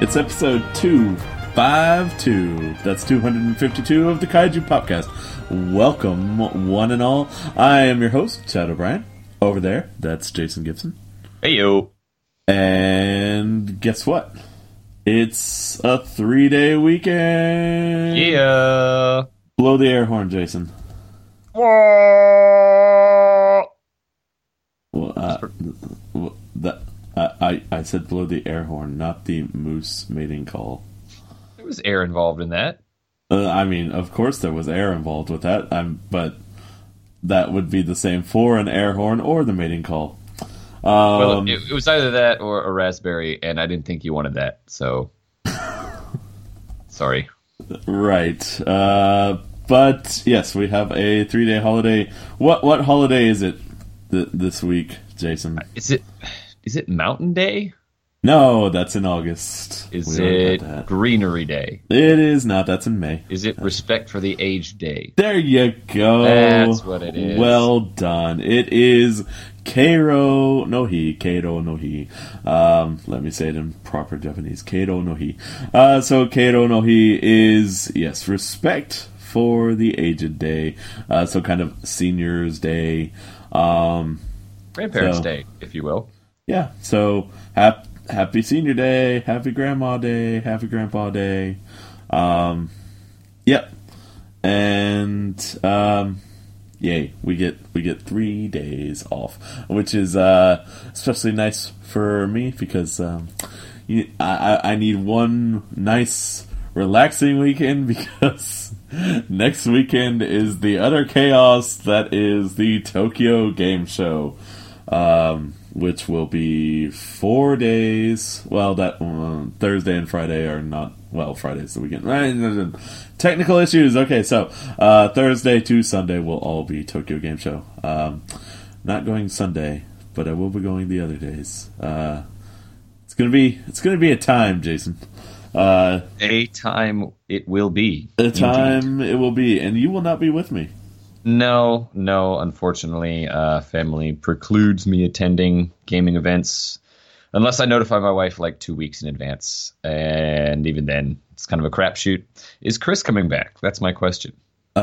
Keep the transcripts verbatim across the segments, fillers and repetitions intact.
It's episode two fifty-two. That's two hundred fifty-two of the Kaiju Podcast. Welcome, one and all. I am your host, Chad O'Brien. Over there, that's Jason Gibson. Hey, yo. And guess what? It's a three-day weekend. Yeah. Blow the air horn, Jason. Whoa. Well, uh, well, that, uh, I, I said blow the air horn, not the moose mating call. There was air involved in that. Uh, I mean, of course there was air involved with that, I'm, but that would be the same for an air horn or the mating call. Um, well, it, it was either that or a raspberry, and I didn't think you wanted that, so... Sorry. Right. Uh, but, yes, we have a three-day holiday. What what holiday is it th- this week, Jason? Is it is it Mountain Day? No, that's in August. Is it Greenery Day? It is not. That's in May. Is it Respect for the Aged Day? There you go. That's what it is. Well done. It is Keiro no Hi. Keiro no Hi. Um, let me say it in proper Japanese. Keiro no Hi. Uh, so Keiro no Hi is, yes, Respect for the Aged Day. Uh, so kind of Seniors Day. Um, Grandparents so, Day, if you will. Yeah. So happy. Happy Senior Day, Happy Grandma Day, Happy Grandpa Day. Um, yep. And um, yay, we get we get three days off, which is uh, especially nice for me because um, you, I, I need one nice relaxing weekend because next weekend is the utter chaos that is the Tokyo Game Show. Um, which will be four days. Well, that uh, Thursday and Friday are not. Well, Friday's the weekend. Technical issues. Okay, so uh, Thursday to Sunday will all be Tokyo Game Show. Um, not going Sunday, but I will be going the other days. Uh, it's gonna be. It's gonna be a time, Jason. Uh, a time it will be. A time Indeed. It will be, and you will not be with me. No, no, unfortunately, uh, family precludes me attending gaming events unless I notify my wife like two weeks in advance. And even then, it's kind of a crapshoot. Is Chris coming back? That's my question.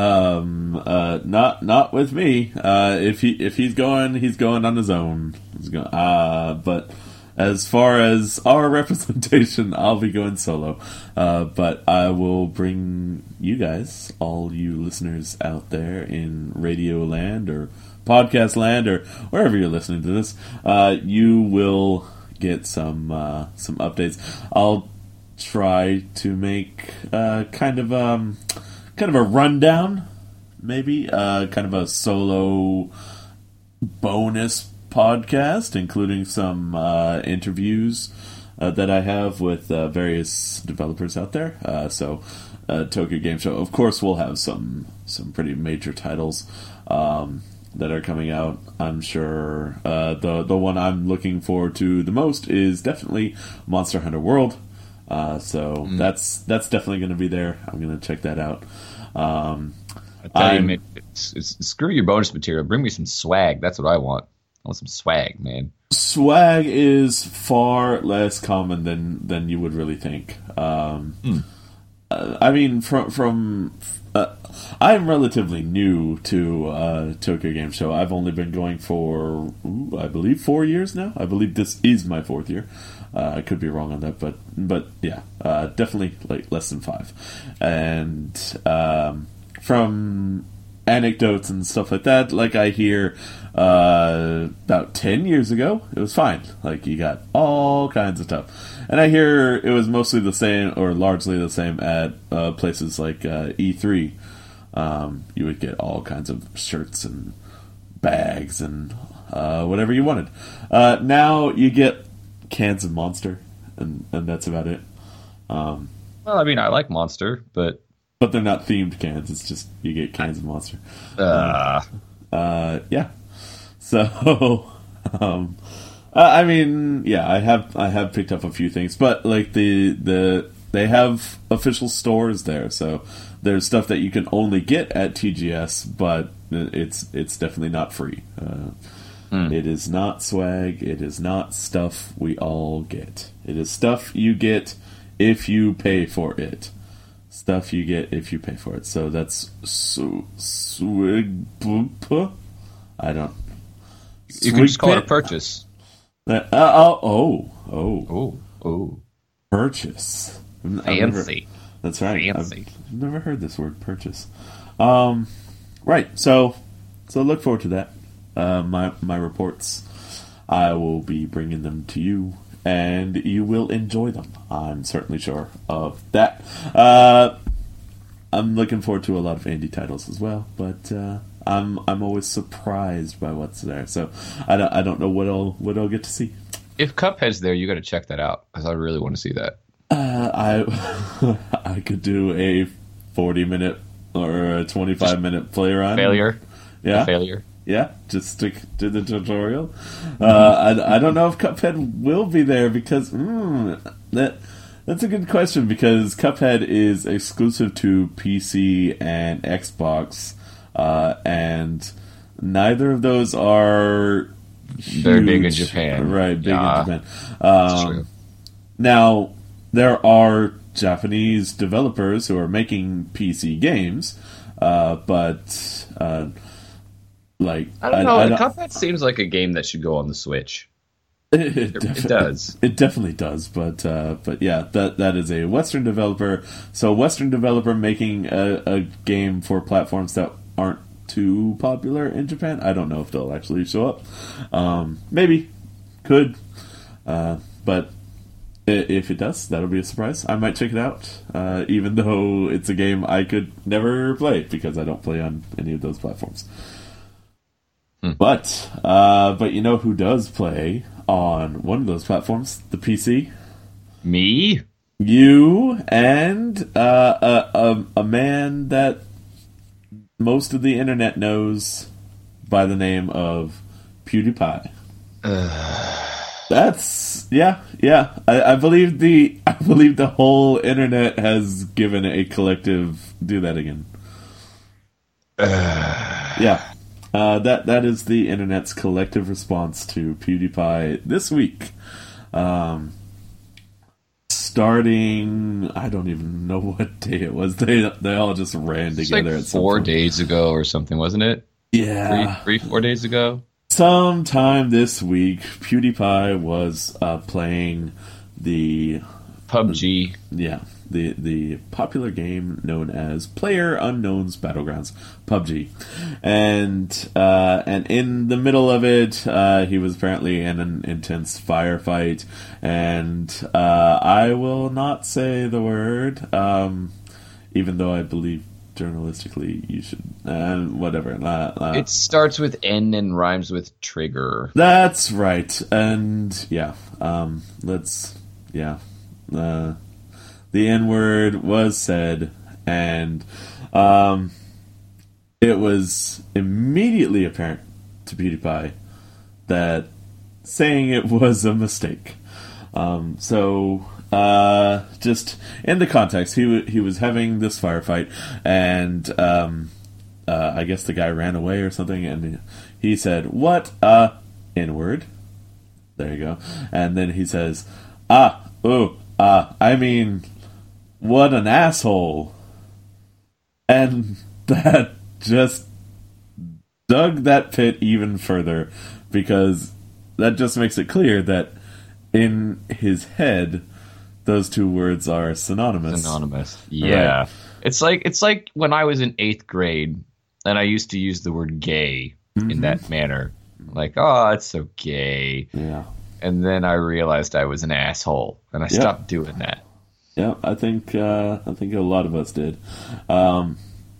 Um, uh, not not with me. Uh, if he if he's going, he's going on his own. He's going. Uh, but as far as our representation, I'll be going solo. Uh, but I will bring you guys, all you listeners out there in Radio Land or Podcast Land or wherever you're listening to this, uh, you will get some uh, some updates. I'll try to make uh, kind of um kind of a rundown, maybe uh, kind of a solo bonus podcast, including some uh, interviews uh, that I have with uh, various developers out there. Uh, so, uh, Tokyo Game Show, of course, we'll have some some pretty major titles um, that are coming out. I'm sure uh, the the one I'm looking forward to the most is definitely Monster Hunter World. Uh, so mm. that's that's definitely going to be there. I'm going to check that out. Um, I tell you, man, it's, it's, screw your bonus material. Bring me some swag. That's what I want. I want some swag, man. Swag is far less common than, than you would really think. Um, mm. uh, I mean, from from uh, I'm relatively new to uh, Tokyo Game Show. I've only been going for, ooh, I believe, four years now. I believe this is my fourth year. Uh, I could be wrong on that, but but yeah, uh, definitely like less than five. And um, from anecdotes and stuff like that, like I hear uh, about ten years ago, it was fine. Like you got all kinds of stuff, and I hear it was mostly the same or largely the same at uh, places like uh, E three. Um, you would get all kinds of shirts and bags and uh, whatever you wanted. Uh, now you get cans of Monster, and, and that's about it. Um, well, I mean, I like Monster, but but they're not themed cans. It's just you get cans of Monster. Uh, uh, yeah. So, um, I mean, yeah, I have I have picked up a few things, but like the the they have official stores there, so there's stuff that you can only get at T G S, but it's it's definitely not free. Uh, mm. It is not swag. It is not stuff we all get. It is stuff you get if you pay for it. Stuff you get if you pay for it. So that's so swig. I don't. You can just call it a purchase. Uh, oh, oh, oh, oh, oh, purchase. Fancy. Never, that's right. Fancy. I've never heard this word, purchase. Um, right. So, so look forward to that. Uh, my my reports. I will be bringing them to you, and you will enjoy them. I'm certainly sure of that. Uh, I'm looking forward to a lot of indie titles as well, but uh, I'm I'm always surprised by what's there. So I don't I don't know what I'll what I'll get to see. If Cuphead's there, you got to check that out because I really want to see that. Uh, I I could do a forty minute or a twenty-five just minute play run. Failure. Yeah. A failure. Yeah, just stick to the tutorial. Uh, I, I don't know if Cuphead will be there because mm, that that's a good question because Cuphead is exclusive to P C and Xbox, uh, and neither of those are huge. Very big in Japan. Right, big yeah, in Japan. Um, true. Now, there are Japanese developers who are making P C games, uh, but... Uh, Like I don't know. I, I don't, Cuphead seems like a game that should go on the Switch. It, it, it, it does. It definitely does. But uh, but yeah, that that is a Western developer. So Western developer making a, a game for platforms that aren't too popular in Japan. I don't know if they'll actually show up. Um, maybe, could, uh, but if it does, that'll be a surprise. I might check it out, uh, even though it's a game I could never play because I don't play on any of those platforms. Hmm. But, uh, but you know who does play on one of those platforms? The P C? Me? You and uh, a, a, a man that most of the internet knows by the name of PewDiePie. That's yeah, yeah. I, I believe the I believe the whole internet has given a collective do that again. Yeah. Uh, that that is the internet's collective response to PewDiePie this week. Um, starting, I don't even know what day it was. They they all just ran it's together. Like at some four point. days ago or something, wasn't it? Yeah, three, three, four days ago. Sometime this week, PewDiePie was uh, playing the P U B G. Yeah. The the popular game known as Player Unknown's Battlegrounds, P U B G, and uh, and in the middle of it, uh, he was apparently in an intense firefight, and uh, I will not say the word, um, even though I believe journalistically you should, uh, whatever. Uh, uh, it starts with N and rhymes with trigger. That's right, and yeah, um, let's yeah. Uh, The N-word was said, and um, it was immediately apparent to PewDiePie that saying it was a mistake. Um, so, uh, just in the context, he w- he was having this firefight, and um, uh, I guess the guy ran away or something, and he said, "What a N-word?" There you go. And then he says, "Ah, oh, ah, I mean." What an asshole. And that just dug that pit even further because that just makes it clear that in his head those two words are synonymous. Synonymous. Yeah. Right. It's like it's like when I was in eighth grade and I used to use the word gay mm-hmm. in that manner. Like, oh, it's so gay. Yeah. And then I realized I was an asshole and I yeah. stopped doing that. Yeah, I think uh, I think a lot of us did, um,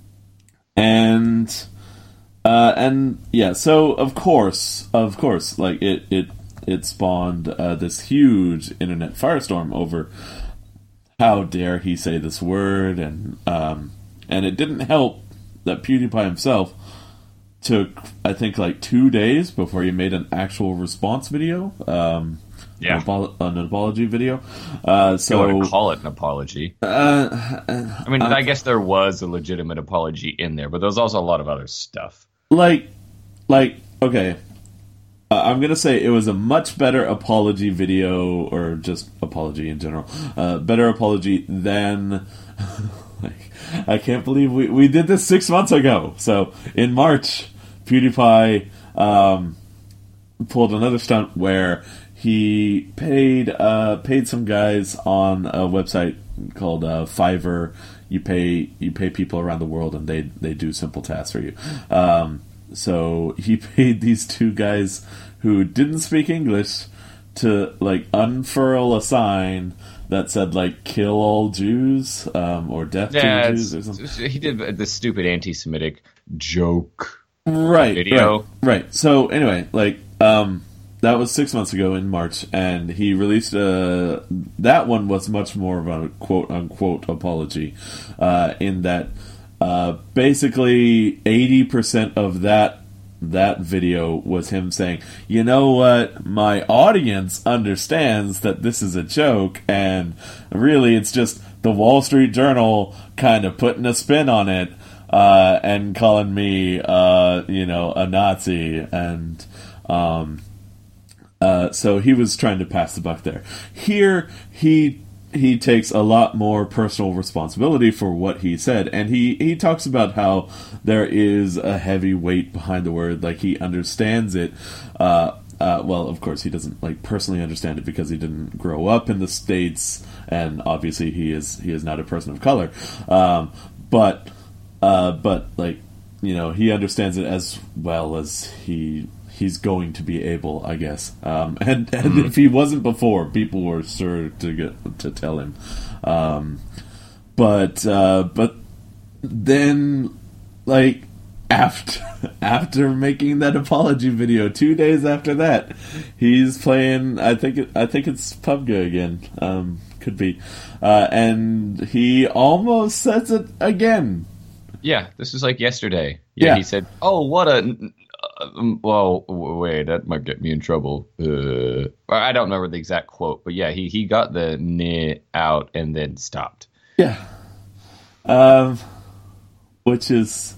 and uh, and yeah. So of course, of course, like it it it spawned uh, this huge internet firestorm over how dare he say this word, and um, and it didn't help that PewDiePie himself took I think like two days before he made an actual response video. Um, Yeah, an, apo- an apology video. Uh, so I wouldn't call it an apology. Uh, I mean, uh, I guess there was a legitimate apology in there, but there was also a lot of other stuff. Like, like, okay, Uh, I'm gonna say it was a much better apology video, or just apology in general. Uh, better apology than. like, I can't believe we we did this six months ago. So in March, PewDiePie um, pulled another stunt where he paid uh, paid some guys on a website called uh, Fiverr. You pay you pay people around the world, and they they do simple tasks for you. Um, So he paid these two guys who didn't speak English to like unfurl a sign that said like "kill all Jews" um, or "death yeah, to the Jews" or something. He did the stupid anti-Semitic joke, right? Video, right, right. So anyway, like um, that was six months ago in March, and he released a. That one was much more of a quote unquote apology, uh, in that. Uh, basically, eighty percent of that that video was him saying, "You know what? My audience understands that this is a joke, and really, it's just the Wall Street Journal kind of putting a spin on it uh, and calling me, uh, you know, a Nazi." And um, uh, so he was trying to pass the buck there. Here, he. He takes a lot more personal responsibility for what he said, and he, he talks about how there is a heavy weight behind the word, like he understands it. Uh, uh, well, of course, he doesn't like personally understand it because he didn't grow up in the States, and obviously he is he is not a person of color. Um, but uh, but like you know, he understands it as well as he. He's going to be able, I guess. Um, and and mm. if he wasn't before, people were sure to get to tell him. Um, but uh, but then, like after after making that apology video, two days after that, he's playing. I think it, I think it's P U B G again. Um, could be, uh, and he almost says it again. Yeah, this was like yesterday. Yeah, yeah. He said, "Oh, what a." Uh, well, wait, that might get me in trouble. Uh, I don't remember the exact quote, but yeah, he, he got the "neh" out and then stopped. Yeah. Um, which is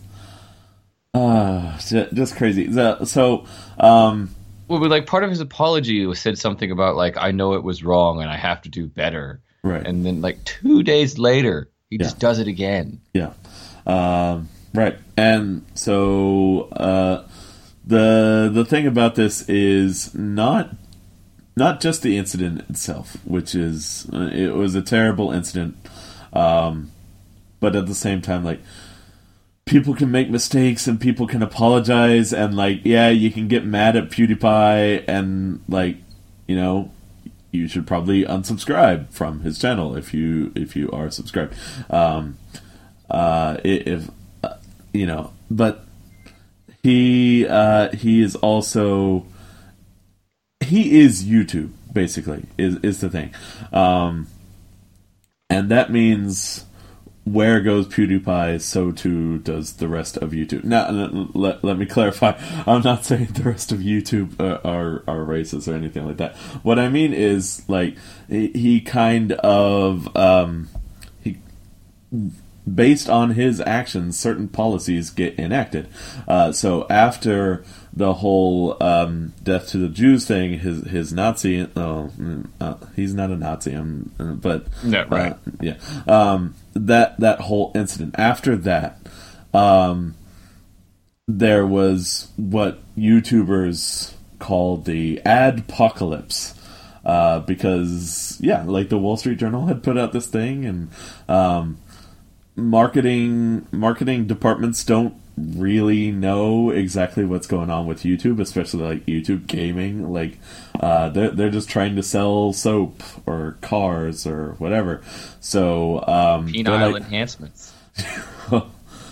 uh, just crazy. So, um, well, but like part of his apology was said something about like, "I know it was wrong and I have to do better." Right. And then like two days later, he yeah. just does it again. Yeah. Um, right. And so, uh, The the thing about this is not not just the incident itself, which is uh, it was a terrible incident, um, but at the same time, like people can make mistakes and people can apologize, and like yeah, you can get mad at PewDiePie, and like you know you should probably unsubscribe from his channel if you if you are subscribed, um, uh, if uh, you know, but. He uh, he is also he is YouTube basically is is the thing, um, and that means where goes PewDiePie, so too does the rest of YouTube. Now, let, let me clarify. I'm not saying the rest of YouTube are, are are racist or anything like that. What I mean is like he, he kind of um, he. Based on his actions, certain policies get enacted. Uh, so after the whole um, "death to the Jews" thing, his his Nazi, oh, uh, he's not a Nazi, um, but yeah, right, uh, yeah, um, that that whole incident. After that, um, there was what YouTubers call the adpocalypse. Uh, because yeah, like the Wall Street Journal had put out this thing, and um, marketing marketing departments don't really know exactly what's going on with YouTube, especially like YouTube gaming. Like uh, they're they're just trying to sell soap or cars or whatever. So um, penile like, enhancements. uh,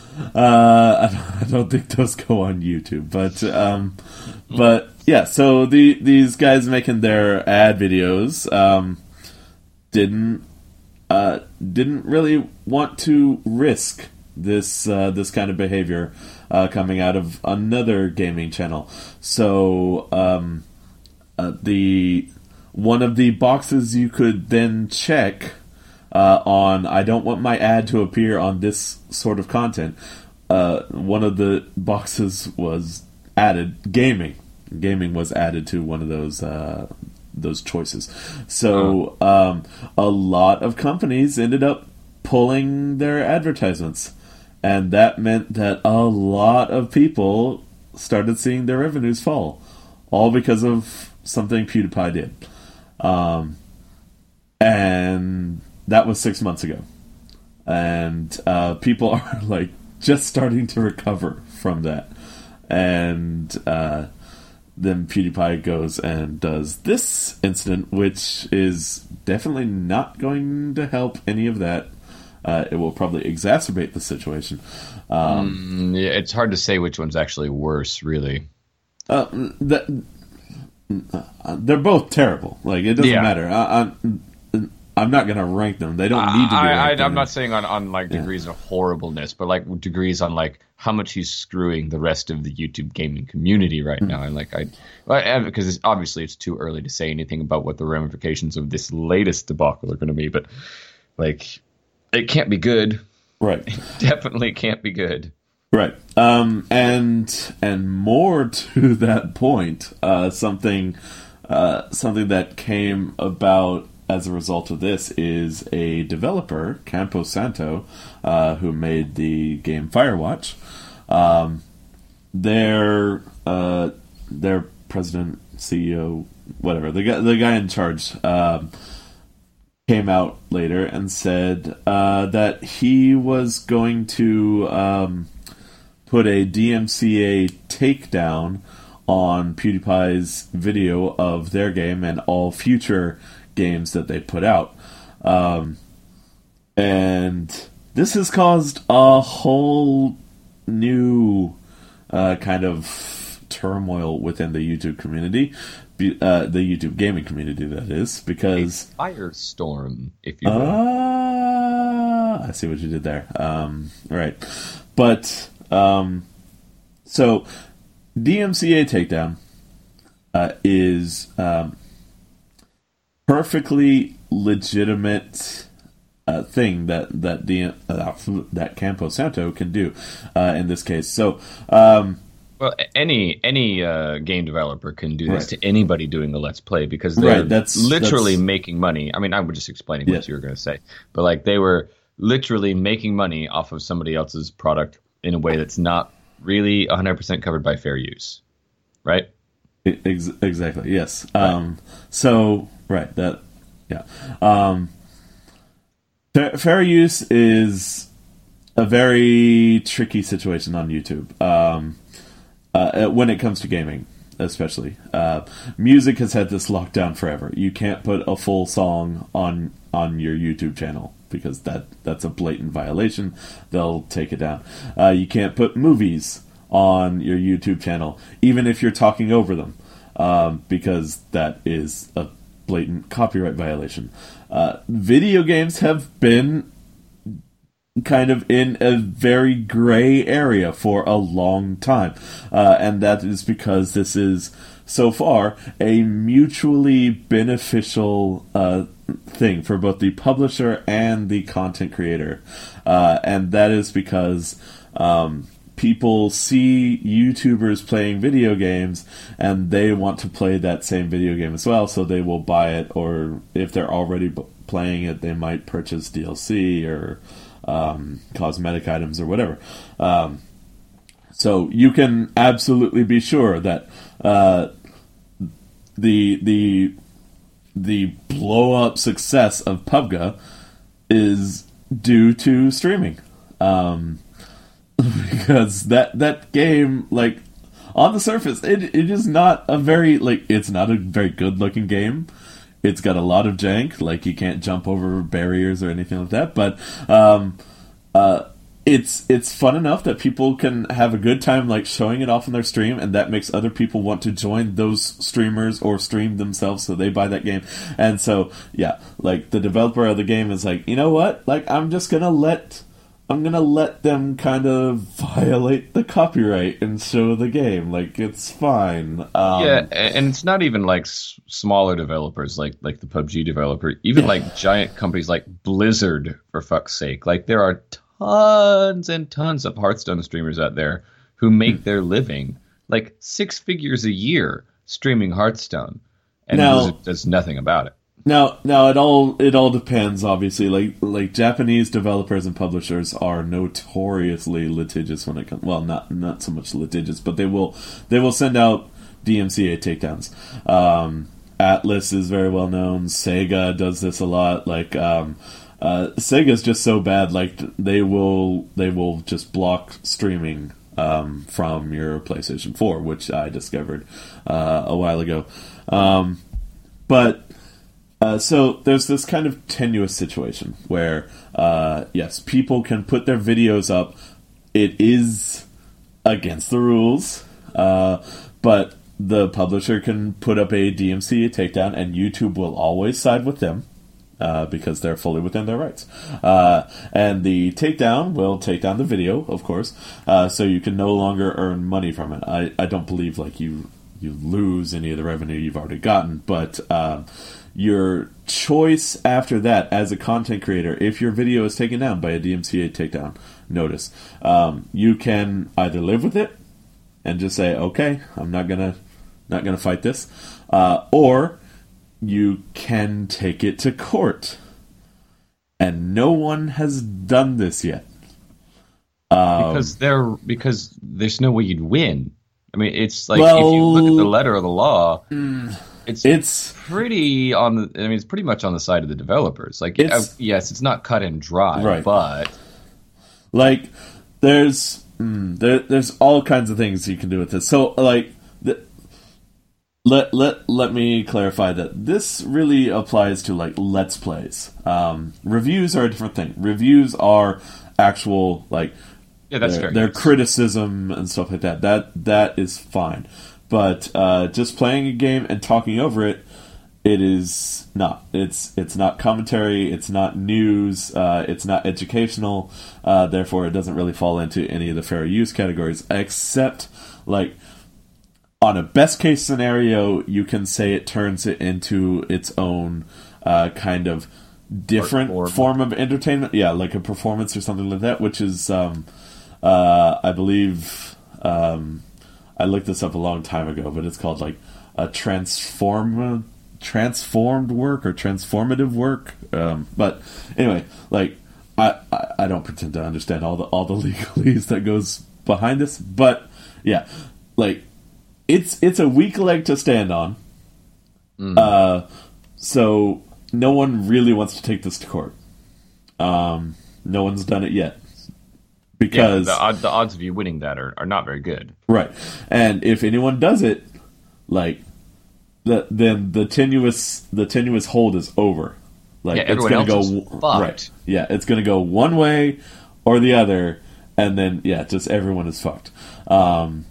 I don't think those go on YouTube, but um, but yeah. So the these guys making their ad videos um, didn't. Uh, didn't really want to risk this uh, this kind of behavior uh, coming out of another gaming channel. So um, uh, the one of the boxes you could then check uh, on "I don't want my ad to appear on this sort of content." Uh, one of the boxes was added gaming. gaming was added to one of those uh, those choices. So um, a lot of companies ended up pulling their advertisements, and that meant that a lot of people started seeing their revenues fall, all because of something PewDiePie did. Um, and that was six months ago. And uh, people are like just starting to recover from that. And uh, then PewDiePie goes and does this incident, which is definitely not going to help any of that. Uh, it will probably exacerbate the situation. Um, mm, yeah, it's hard to say which one's actually worse, really. Uh, that, uh, they're both terrible. Like, it doesn't yeah. matter. I, I'm, I'm not going to rank them. They don't need to be I, ranked. I, I'm not saying on, on like degrees yeah. of horribleness, but like degrees on like how much he's screwing the rest of the YouTube gaming community right mm. now. And like I, well, because it's, obviously it's too early to say anything about what the ramifications of this latest debacle are going to be. But like, it can't be good. Right. It definitely can't be good. Right. Um, and and more to that point, uh, something uh, something that came about as a result of this is a developer, Campo Santo, uh, who made the game Firewatch. Um, their uh, their president, C E O, whatever, the guy the guy in charge. Um, came out later and said uh, that he was going to um, put a D M C A takedown on PewDiePie's video of their game and all future games that they put out. Um, and this has caused a whole new uh, kind of turmoil within the YouTube community. Uh, the YouTube gaming community, that is, because a firestorm, if you will. Ah, I see what you did there. Um, right, but um, so D M C A takedown uh, is um, perfectly legitimate uh, thing that that the uh, that Campo Santo can do uh, in this case. So. Um, Well, any any uh, game developer can do this right. to anybody doing a Let's Play because they're right, that's, literally that's... making money. I mean, I was just explaining what yeah. you were going to say. But like they were literally making money off of somebody else's product in a way that's not really one hundred percent covered by fair use. Right? Ex- exactly, yes. Right. Um, so, right, that, yeah. Um, fair, fair use is a very tricky situation on YouTube. Um Uh, when it comes to gaming, especially. Uh, music has had this locked down forever. You can't put a full song on on your YouTube channel because that, that's a blatant violation. They'll take it down. Uh, you can't put movies on your YouTube channel, even if you're talking over them, um, because that is a blatant copyright violation. Uh, video games have been kind of in a very gray area for a long time. Uh, and that is because this is, so far, a mutually beneficial uh, thing for both the publisher and the content creator. Uh, and that is because um, people see YouTubers playing video games and they want to play that same video game as well, so they will buy it, or if they're already b- playing it, they might purchase D L C or Um, cosmetic items or whatever. Um, so you can absolutely be sure that uh, the the the blow up success of P U B G is due to streaming, um, because that that game, like, on the surface, it it is not a very like it's not a very good looking game. It's got a lot of jank, like you can't jump over barriers or anything like that. But um, uh, it's it's fun enough that people can have a good time, like showing it off on their stream, and that makes other people want to join those streamers or stream themselves, so they buy that game. And so, yeah, like the developer of the game is like, you know what? Like I'm just gonna let. I'm gonna let them kind of violate the copyright and show the game. Like, it's fine. Um, yeah, and it's not even like s- smaller developers, like like the P U B G developer. Even yeah. like giant companies like Blizzard, for fuck's sake. Like, there are tons and tons of Hearthstone streamers out there who make their living like six figures a year streaming Hearthstone, and Now- Blizzard does nothing about it. Now, now it all it all depends. Obviously, like like Japanese developers and publishers are notoriously litigious when it comes. Well, not not so much litigious, but they will they will send out D M C A takedowns. Um, Atlas is very well known. Sega does this a lot. Like um, uh, Sega's just so bad. Like they will they will just block streaming um, from your PlayStation four, which I discovered uh, a while ago. Um, but Uh, so there's this kind of tenuous situation where, uh, yes, people can put their videos up. It is against the rules, uh, but the publisher can put up a D M C A takedown, and YouTube will always side with them uh, because they're fully within their rights. Uh, and the takedown will take down the video, of course, uh, so you can no longer earn money from it. I, I don't believe like you you lose any of the revenue you've already gotten, but uh, your choice after that as a content creator, if your video is taken down by a D M C A takedown notice, um, you can either live with it and just say, okay, I'm not gonna not gonna fight this, uh, or you can take it to court. And no one has done this yet. Um, because there because there's no way you'd win. I mean, it's like Well, if you look at the letter of the law, it's it's pretty on the. I mean, it's pretty much on the side of the developers. Like, It's- uh, yes, it's not cut and dry, Right. but like there's mm, there, there's all kinds of things you can do with this. So like the, let let let me clarify that this really applies to like let's plays. Um, reviews are a different thing. Reviews are actual like yeah, that's their, fair. their criticism and stuff like that. That that is fine. But uh, just playing a game and talking over it, it is not. It's it's not commentary. It's not news. Uh, it's not educational. Uh, therefore, it doesn't really fall into any of the fair use categories, except like on a best case scenario, you can say it turns it into its own uh, kind of different Art form. form of entertainment. Yeah, like a performance or something like that, which is, um, uh, I believe, um, I looked this up a long time ago, but it's called like a transform transformed work or transformative work. Um, but anyway, like I, I, I don't pretend to understand all the all the legalese that goes behind this, but yeah, like it's it's a weak leg to stand on. Mm. Uh, so no one really wants to take this to court. Um, no one's done it yet. Because yeah, the, odd, the odds of you winning that are, are not very good. Right. And if anyone does it, like the then the tenuous the tenuous hold is over. Like Yeah, it's everyone gonna go else is w- fucked. right. Yeah, it's gonna go one way or the other, and then yeah, just everyone is fucked. Um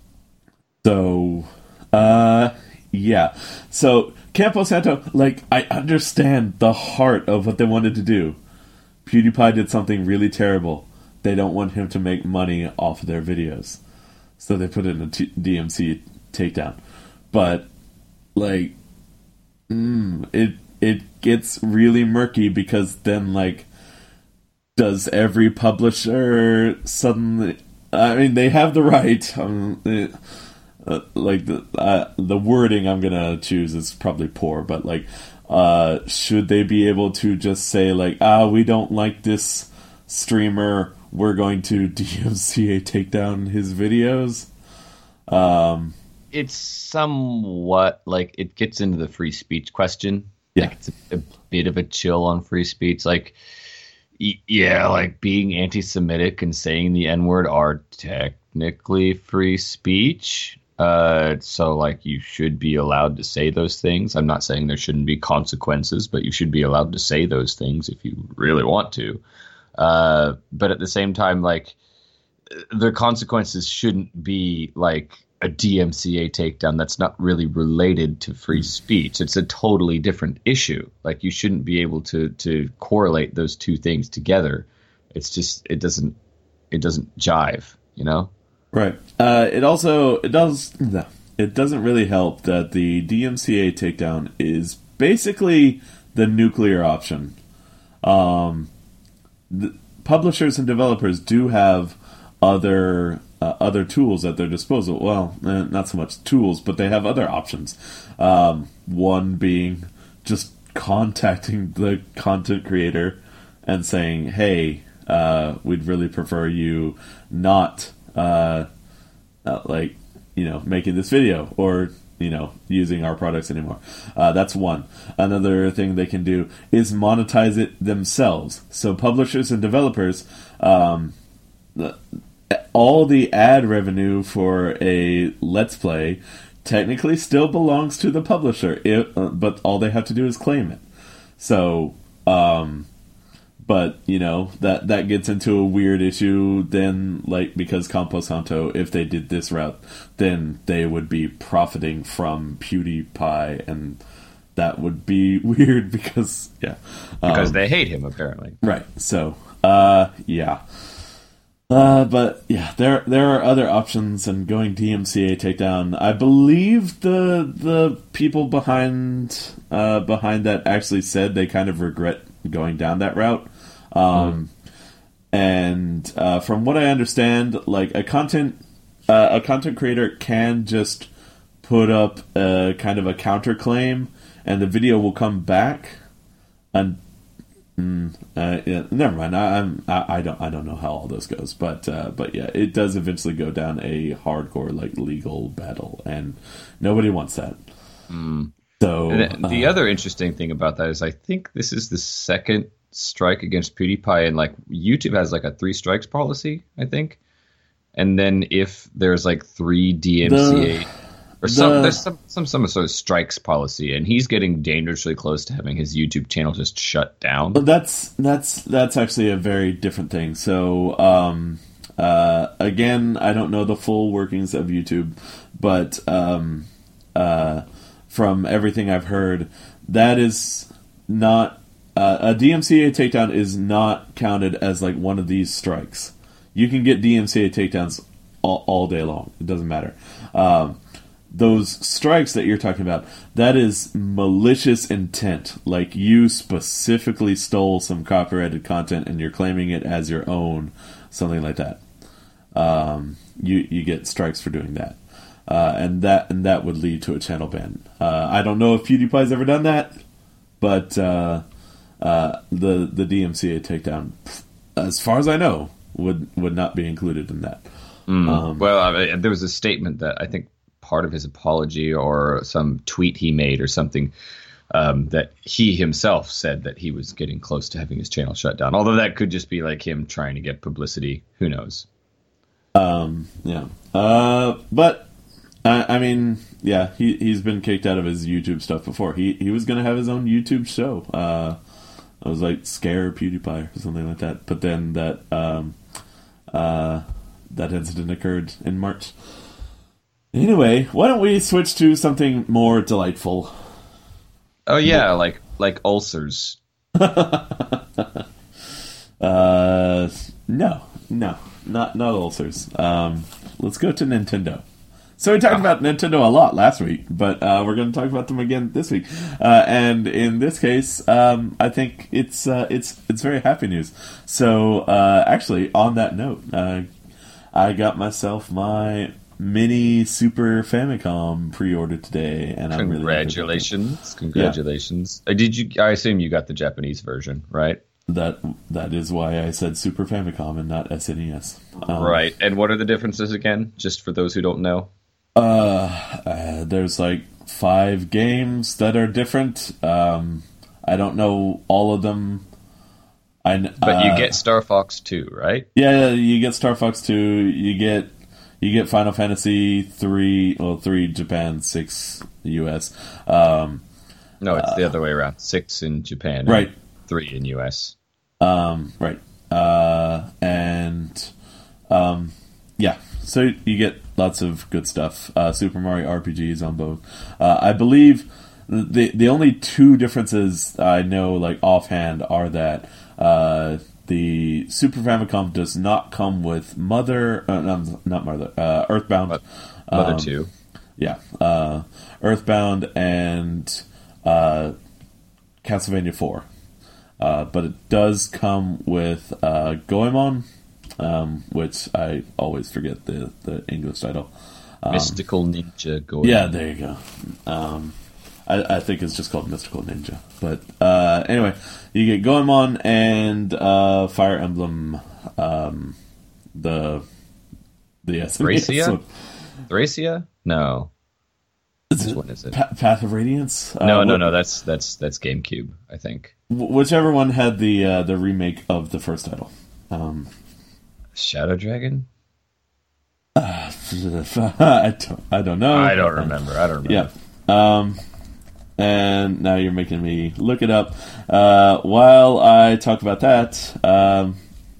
so uh yeah. So Campo Santo, like I understand the heart of what they wanted to do. PewDiePie did something really terrible. They don't want him to make money off of their videos. So they put in a t- D M C takedown. But, like, mm, it it gets really murky because then, like, does every publisher suddenly... I mean, they have the right. Um, it, uh, like, the, uh, the wording I'm going to choose is probably poor, but, like, uh, should they be able to just say, like, ah, we don't like this streamer... we're going to D M C A take down his videos. Um, It's somewhat like it gets into the free speech question. Yeah. Like it's a, a bit of a chill on free speech. Like, y- yeah, like being anti-Semitic and saying the N-word are technically free speech. Uh, so like you should be allowed to say those things. I'm not saying there shouldn't be consequences, but you should be allowed to say those things if you really want to. Uh, but at the same time, like the consequences shouldn't be like a D M C A takedown that's not really related to free speech. It's a totally different issue. Like you shouldn't be able to to correlate those two things together. It's just it doesn't it doesn't jive, you know? right. Uh, it also it does no, it doesn't really help that the D M C A takedown is basically the nuclear option. Um. The publishers and developers do have other uh, other tools at their disposal. Well, eh, not so much tools, but they have other options. Um, one being just contacting the content creator and saying, "Hey, uh, we'd really prefer you not uh, uh, like you know making this video or." You know, using our products anymore. Uh, that's one. Another thing they can do is monetize it themselves. So publishers and developers, um, the, all the ad revenue for a Let's Play technically still belongs to the publisher, if, uh, but all they have to do is claim it. So, um, but, you know, that, that gets into a weird issue then, like, because Campo Santo, if they did this route, then they would be profiting from PewDiePie, and that would be weird because, yeah. Because um, they hate him, apparently. Right, so, uh, yeah. Uh, but, yeah, there there are other options, and going D M C A takedown, I believe the the people behind uh, behind that actually said they kind of regret going down that route. Um, mm. And uh, from what I understand, like a content uh, a content creator can just put up a kind of a counterclaim, and the video will come back. And mm, uh, yeah, never mind. I, I'm I, I don't I don't know how all this goes, but uh, but yeah, it does eventually go down a hardcore like legal battle, and nobody wants that. Mm. So the, the uh, other interesting thing about that is I think this is the second strike against PewDiePie, and like YouTube has like a three strikes policy, I think. And then if there's like three D M C A the, or some the, there's some, some some sort of strikes policy, and he's getting dangerously close to having his YouTube channel just shut down. That's that's that's actually a very different thing. So um, uh, again, I don't know the full workings of YouTube, but um, uh, from everything I've heard, that is not uh, a D M C A takedown is not counted as like one of these strikes. You can get D M C A takedowns all, all day long. It doesn't matter. Um, those strikes that you're talking about, that is malicious intent. Like you specifically stole some copyrighted content and you're claiming it as your own, something like that. Um, you you get strikes for doing that. Uh, and that and that would lead to a channel ban. Uh, I don't know if PewDiePie's ever done that, but uh, uh, the the D M C A takedown, as far as I know, would would not be included in that. Mm. Um, well, I mean, there was a statement that I think part of his apology or some tweet he made or something um, that he himself said that he was getting close to having his channel shut down. Although that could just be like him trying to get publicity. Who knows? Um, yeah. Uh, but. I mean, yeah, he he's been kicked out of his YouTube stuff before. He he was gonna have his own YouTube show. Uh, it was like Scare PewDiePie or something like that. But then that um, uh, that incident occurred in March. Anyway, why don't we switch to something more delightful? Oh yeah, like like ulcers. uh, no, no, not not ulcers. Um, let's go to Nintendo. So we talked about Nintendo a lot last week, but uh, we're going to talk about them again this week. Uh, and in this case, um, I think it's uh, it's it's very happy news. So uh, actually, on that note, uh, I got myself my mini Super Famicom pre-ordered today, and I'm really congratulations, congratulations. Yeah. Uh, did you? I assume you got the Japanese version, right? That that is why I said Super Famicom and not S N E S. Um, right. And what are the differences again? Just for those who don't know. Uh, uh, there's like five games that are different. Um, I don't know all of them. I uh, but you get Star Fox two, right? Yeah, you get Star Fox two. You get you get Final Fantasy three. Well, three Japan, six U S. Um, no, it's uh, the other way around. Six in Japan, right? And three in U S. Um, right. Uh, and um, yeah. So you get lots of good stuff. Uh, Super Mario R P Gs on both. Uh, I believe the the only two differences I know, like offhand, are that uh, the Super Famicom does not come with Mother, uh, no, not Mother, uh, Earthbound, Mother um, two. Yeah, uh, Earthbound and uh, Castlevania four. Uh, but it does come with uh, Goemon. um, which I always forget the, the English title. Um, Mystical Ninja Goemon. Yeah, there you go. Um, I, I think it's just called Mystical Ninja. But uh, anyway, you get Goemon and uh, Fire Emblem. Um, the the S N E S Thracia? one. Thracia? No. Is Which it one is it? Pa- Path of Radiance? No, uh, no, wh- no. That's that's that's GameCube, I think. wh- Whichever one had the uh, the remake of the first title. Um, Shadow Dragon? I don't, I don't know. I don't remember. I don't remember. Yeah. Um, and now you're making me look it up. Uh, while I talk about that, um,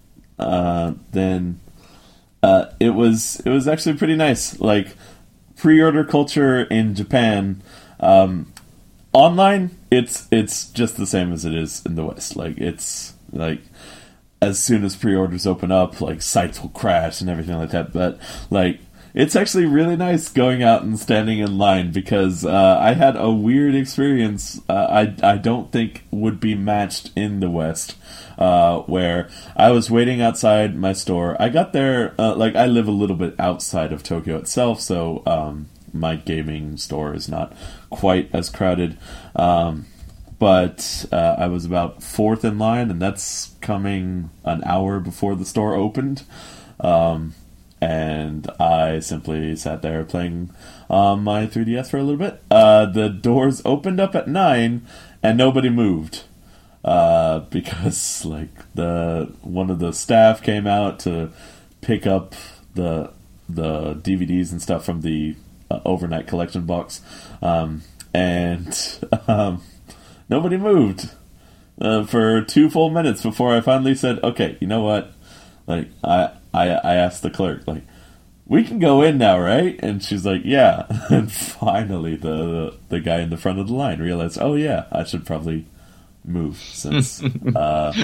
uh, then uh, it was it was actually pretty nice. Like pre-order culture in Japan, um, online it's it's just the same as it is in the West. Like it's like. As soon as pre-orders open up, like sites will crash and everything like that. But like, it's actually really nice going out and standing in line because uh, I had a weird experience. Uh, I I don't think would be matched in the West, uh, where I was waiting outside my store. I got there uh, like I live a little bit outside of Tokyo itself, so um, my gaming store is not quite as crowded. Um, But uh, I was about fourth in line, and that's coming an hour before the store opened. Um, and I simply sat there playing um, my three D S for a little bit. Uh, the doors opened up at nine, and nobody moved uh, because like the one of the staff came out to pick up the the D V Ds and stuff from the uh, overnight collection box, um, and. Um, Nobody moved uh, for two full minutes before I finally said, "Okay, you know what?" Like I, I, I asked the clerk, like, "We can go in now, right?" And she's like, "Yeah." And finally, the, the the guy in the front of the line realized, "Oh yeah, I should probably move." Since uh,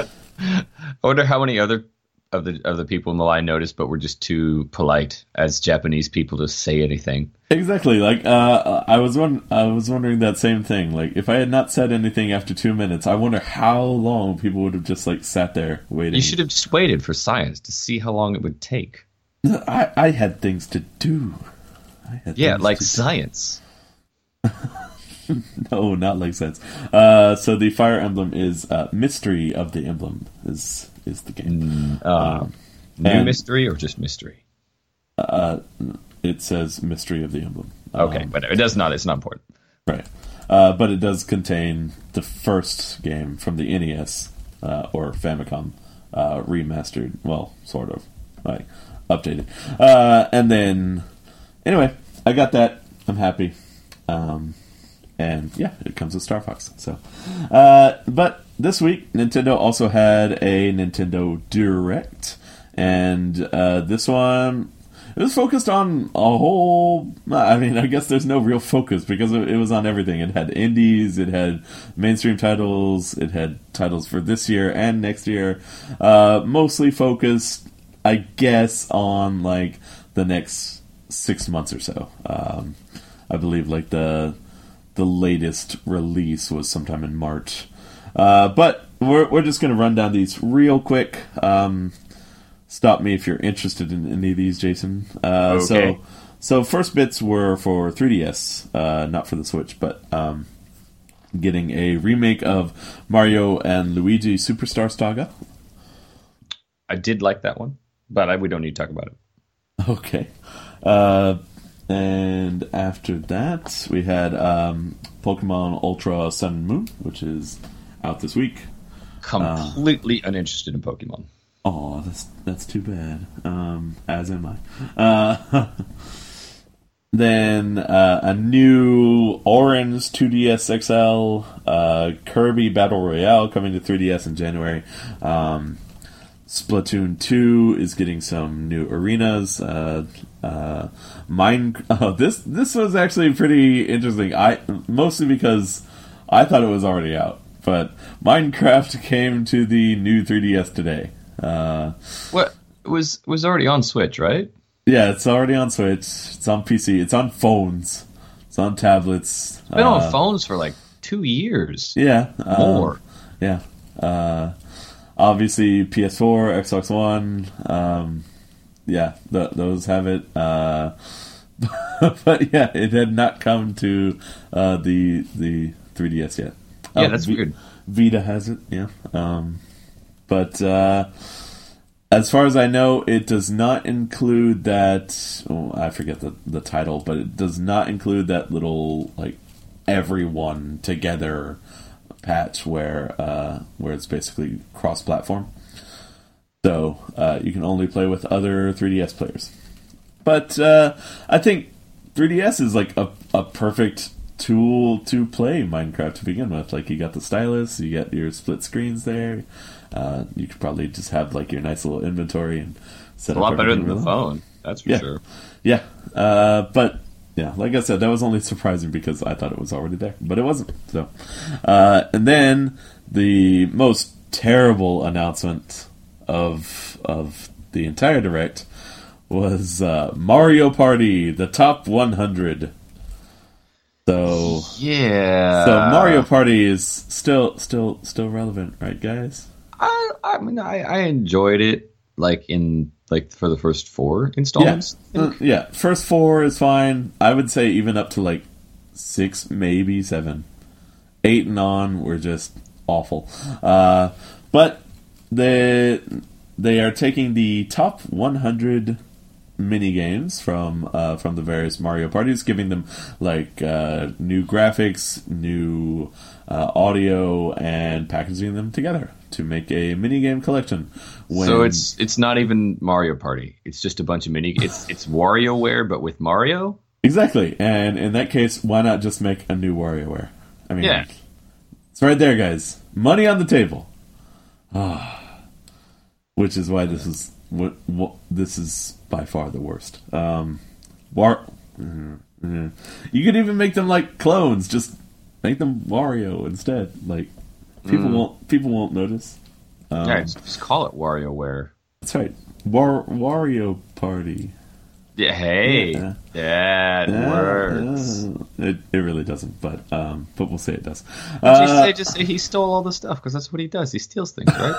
I wonder how many other of the of the people in the line noticed, but were just too polite as Japanese people to say anything. Exactly. Like uh, I was one, I was wondering that same thing. Like if I had not said anything after two minutes, I wonder how long people would have just like sat there waiting. You should have just waited for science to see how long it would take. I, I had things to do. I had Yeah, things like to science. No, not like sense. Uh, so the Fire Emblem is uh, Mystery of the Emblem is is the game. Mm, uh, um, new and- mystery or just mystery? Uh, it says Mystery of the Emblem. Okay, Um, but it does not. It's not important. right. Uh, but it does contain the first game from the N E S uh, or Famicom uh, remastered. Well, sort of like updated. Uh, and then anyway, I got that. I'm happy. Um, and yeah, it comes with Star Fox. So, uh, but this week Nintendo also had a Nintendo Direct, and uh, this one it was focused on a whole. I mean, I guess there's no real focus because it it was on everything. It had indies, it had mainstream titles, it had titles for this year and next year. Uh, mostly focused, I guess, on like the next six months or so. Um, I believe like the the latest release was sometime in March. Uh, but we're we're just gonna run down these real quick. Um, stop me if you're interested in any of these, Jason. Uh, Okay. So so first bits were for three D S, uh, not for the Switch, but um, getting a remake of Mario and Luigi Superstar Saga. I did like that one, but I, we don't need to talk about it. Okay. Uh, and after that, we had um, Pokemon Ultra Sun and Moon, which is out this week. Completely uninterested in Pokemon. Oh, that's that's too bad. Um, as am I. Uh, then uh, a new Orange two D S X L, uh, Kirby Battle Royale coming to three D S in January. Um, Splatoon two is getting some new arenas. Uh, uh, Mine. Oh, this this was actually pretty interesting. I mostly because I thought it was already out, but Minecraft came to the new three D S today. Uh, What it was it was already on Switch, right? yeah, it's already on Switch. It's on P C. It's on phones. It's on tablets. It's been Uh, on phones for like two years. Yeah, uh, More. Yeah. Uh, obviously P S four, Xbox One, um, yeah, th- those have it. Uh, but yeah, it had not come to uh, the the three D S yet. Yeah, Oh, that's v- weird. Vita has it, yeah. Um, but uh, as far as I know, it does not include that. Oh, I forget the the title, but it does not include that little like everyone together patch where uh, where it's basically cross platform. So uh, you can only play with other three D S players. But uh, I think three D S is like a, a perfect tool to play Minecraft to begin with. Like, you got the stylus, you get your split screens there. Uh, you could probably just have like your nice little inventory and set a up lot better than everything the really well. phone. That's for Yeah. sure. Yeah, uh, but yeah, like I said, that was only surprising because I thought it was already there, but it wasn't. So, uh, and then the most terrible announcement of of the entire Direct was uh, Mario Party, the top one hundred. So Yeah. so Mario Party is still still still relevant, right, guys? I I mean I, I enjoyed it like in like for the first four installments. Yeah. Uh, yeah, first four is fine. I would say even up to like six, maybe seven. Eight and on were just awful. Uh, but they they are taking the top one hundred mini games from uh, from the various Mario parties, giving them like uh, new graphics, new uh, audio, and packaging them together to make a mini game collection. When... So it's it's not even Mario Party. It's just a bunch of mini. It's it's WarioWare, but with Mario. Exactly, and in that case, why not just make a new WarioWare? I mean, yeah, it's right there, guys. Money on the table. Ah, which is why this is what, what this is by far the worst. Um, War. Mm-hmm. You could even make them like clones. Just make them Wario instead. Like people mm. won't people won't notice. Um, yeah, just call it WarioWare. That's right. War Wario Party. Yeah, hey, yeah, that yeah, works. Yeah. It it really doesn't, but um, but we'll say it does. Uh, Uh, just say just say he stole all the stuff because that's what he does. He steals things, right?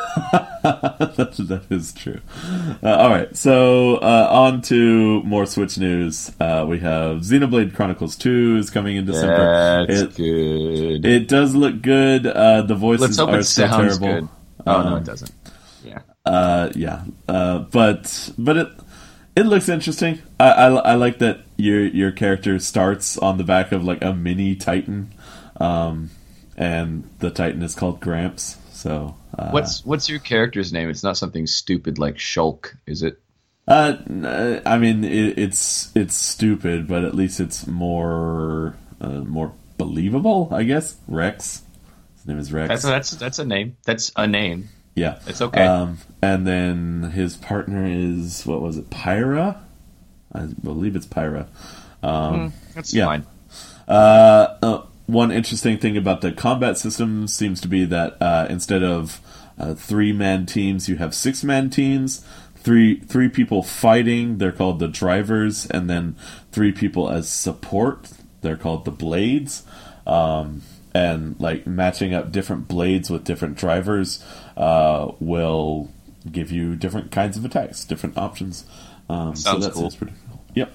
that, that is true. Uh, all right, so uh, on to more Switch news. Uh, we have Xenoblade Chronicles two is coming in December. That's it, good. It does look good. Uh, the voices Let's hope are it still sounds terrible. good. Oh um, no, it doesn't. Yeah. Uh, yeah. Uh, but but it. It looks interesting. I, I, I like that your your character starts on the back of like a mini Titan, um, and the Titan is called Gramps. So uh, what's what's your character's name? It's not something stupid like Shulk, is it? Uh, I mean it, it's it's stupid, but at least it's more uh, more believable, I guess. Rex. His name is Rex. That's that's that's a name. That's a name. Yeah, it's okay. Um, and then his partner is, what was it, Pyra? I believe it's Pyra. Um, mm, that's yeah. fine. Uh, uh, one interesting thing about the combat system seems to be that uh, instead of uh, three-man teams, you have six-man teams. Three three people fighting, they're called the drivers, and then three people as support, they're called the blades. Um, and like matching up different blades with different drivers uh, will give you different kinds of attacks, different options. Um, Sounds so that cool. sounds pretty cool. Yep.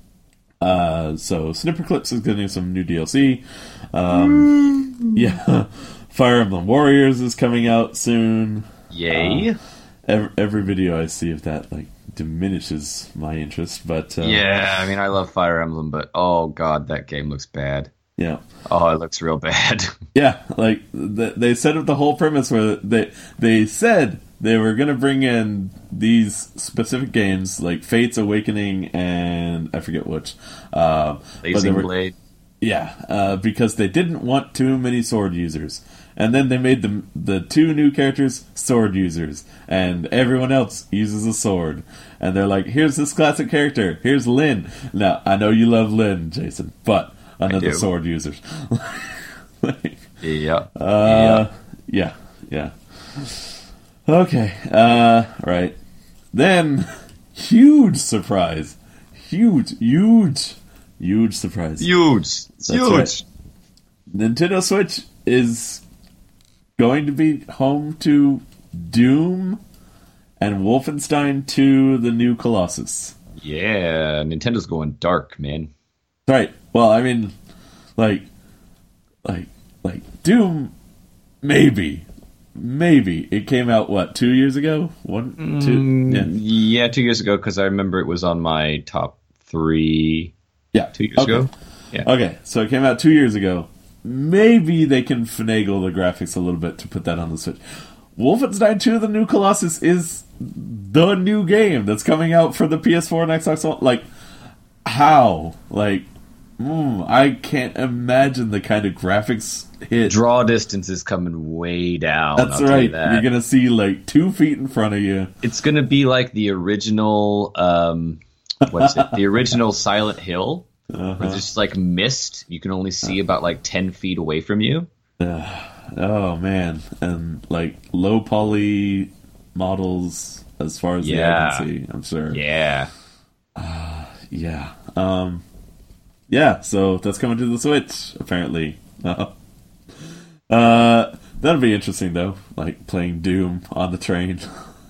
Uh, so Snipperclips is getting some new D L C. Um, yeah, Fire Emblem Warriors is coming out soon. Yay! Uh, every, every video I see of that like diminishes my interest, but uh, yeah, I mean I love Fire Emblem, but oh god, that game looks bad. Yeah. Oh, it looks real bad. Yeah, like th- they set up the whole premise where they they said they were going to bring in these specific games like Fates Awakening and I forget which. Uh, Blazing were, Blade. Yeah, uh, because they didn't want too many sword users. And then they made the the two new characters sword users, and everyone else uses a sword. And they're like, here's this classic character. Here's Lyn. Now, I know you love Lyn, Jason, but another sword users. like, yeah. Uh, yeah. Yeah. Okay. Uh, right. Then, huge surprise. Huge, huge, huge surprise. Huge. It's huge. Right. Nintendo Switch is going to be home to Doom and Wolfenstein two: The New Colossus. Yeah, Nintendo's going dark, man. Right. Well, I mean, like, like, like Doom. Maybe, maybe it came out what two years ago? One, two, Mm, yeah, yeah, two years ago, because I remember it was on my top three. yeah, Two years okay. ago. Yeah. Okay, so it came out two years ago. Maybe they can finagle the graphics a little bit to put that on the Switch. Wolfenstein two: The New Colossus is the new game that's coming out for the P S four and Xbox One. Like, how? Like, mm, I can't imagine the kind of graphics hit. Draw distance is coming way down. That's I'll tell right. you that. You're gonna see like two feet in front of you. It's gonna be like the original. Um, what is it? The original Silent Hill. Uh-huh. Where there's just like mist. You can only see about like ten feet away from you. Uh, oh man, and like low poly models as far as Yeah. the eye can see. I'm sure. Yeah. Yeah. Um, yeah, so that's coming to the Switch, apparently. Uh, uh, that'll be interesting, though. Like, playing Doom on the train.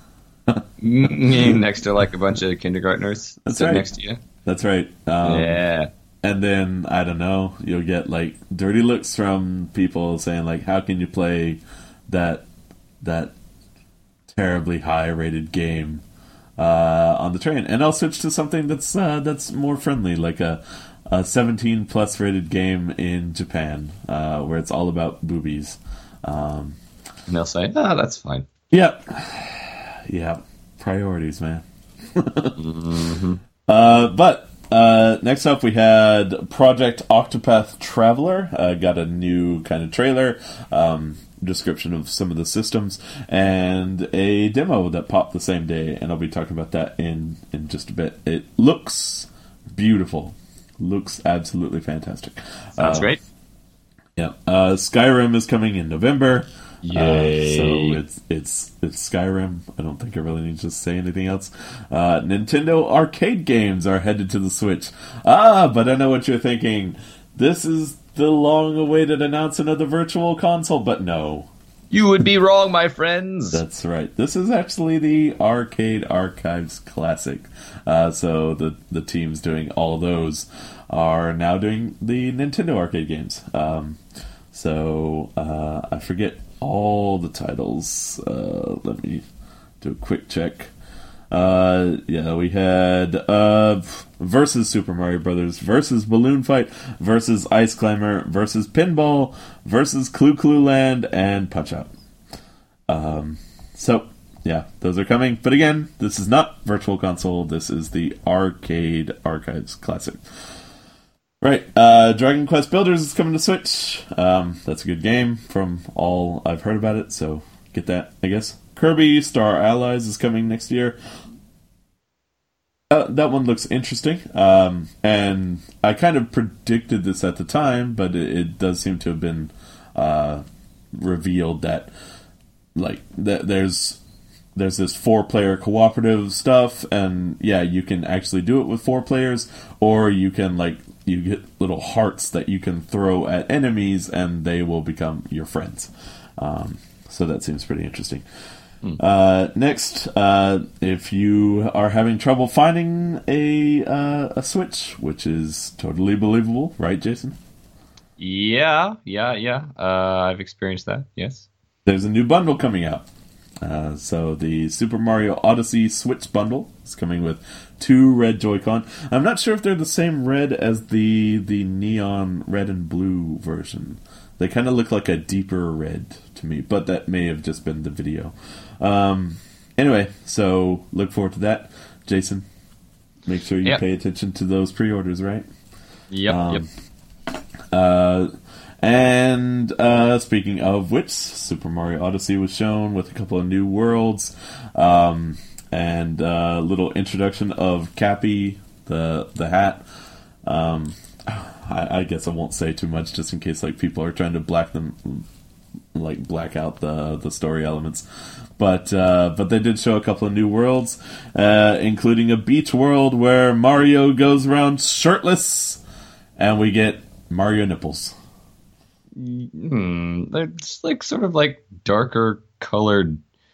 Next to like a bunch of kindergartners That's sitting right. next to you. That's right. Um, Yeah. And then, I don't know, you'll get, like, dirty looks from people saying, like, how can you play that that terribly high-rated game uh, on the train? And I'll switch to something that's uh, that's more friendly, like a, a seventeen plus rated game in Japan, uh, where it's all about boobies. Um, And they'll say, "Ah, that's fine." Yep. Yeah. Priorities, man. Mm-hmm. Uh, but uh, next up, we had Project Octopath Traveler. Uh, got a new kind of trailer, um, description of some of the systems, and a demo that popped the same day. And I'll be talking about that in, in just a bit. It looks beautiful. Looks absolutely fantastic. Sounds Uh, great. Yeah. Uh, Skyrim is coming in November. Yay. Uh, so it's it's it's Skyrim. I don't think I really need to say anything else. Uh, Nintendo arcade games are headed to the Switch. Ah, but I know what you're thinking. This is the long-awaited announcement of the Virtual Console, but no. You would be wrong, my friends. That's right. This is actually the Arcade Archives Classic. Uh, so the the teams doing all those are now doing the Nintendo arcade games. Um, so uh, I forget all the titles. Uh, let me do a quick check. Uh, yeah, we had uh, versus Super Mario Brothers, versus Balloon Fight, versus Ice Climber, versus Pinball, versus Clue Clue Land, and Punch Out. Um, so yeah, those are coming. But again, this is not Virtual Console. This is the Arcade Archives Classic. Right, uh, Dragon Quest Builders is coming to Switch. Um, that's a good game from all I've heard about it, so get that, I guess. Kirby Star Allies is coming next year. Uh, that one looks interesting, um, and I kind of predicted this at the time, but it, it does seem to have been uh, revealed that, like, that there's there's this four-player cooperative stuff, and yeah, you can actually do it with four players, or you can, like, you get little hearts that you can throw at enemies, and they will become your friends. Um, so that seems pretty interesting. Hmm. Uh, next, uh, if you are having trouble finding a uh, a Switch, which is totally believable, right, Jason? Yeah, yeah, yeah. Uh, I've experienced that, yes. There's a new bundle coming out. Uh, so the Super Mario Odyssey Switch bundle is coming with two red Joy-Con. I'm not sure if they're the same red as the the neon red and blue version. They kind of look like a deeper red to me, but that may have just been the video. Um, anyway, so look forward to that. Jason, make sure you yep. pay attention to those pre-orders, right? Yep, um, yep. Uh, and uh, speaking of which, Super Mario Odyssey was shown with a couple of new worlds, um, and a little introduction of Cappy, the the hat. Um, I, I guess I won't say too much, just in case like people are trying to black them, like black out the the story elements. But uh, but they did show a couple of new worlds, uh, including a beach world where Mario goes around shirtless, and we get Mario nipples. Hmm, they're just like sort of like darker colored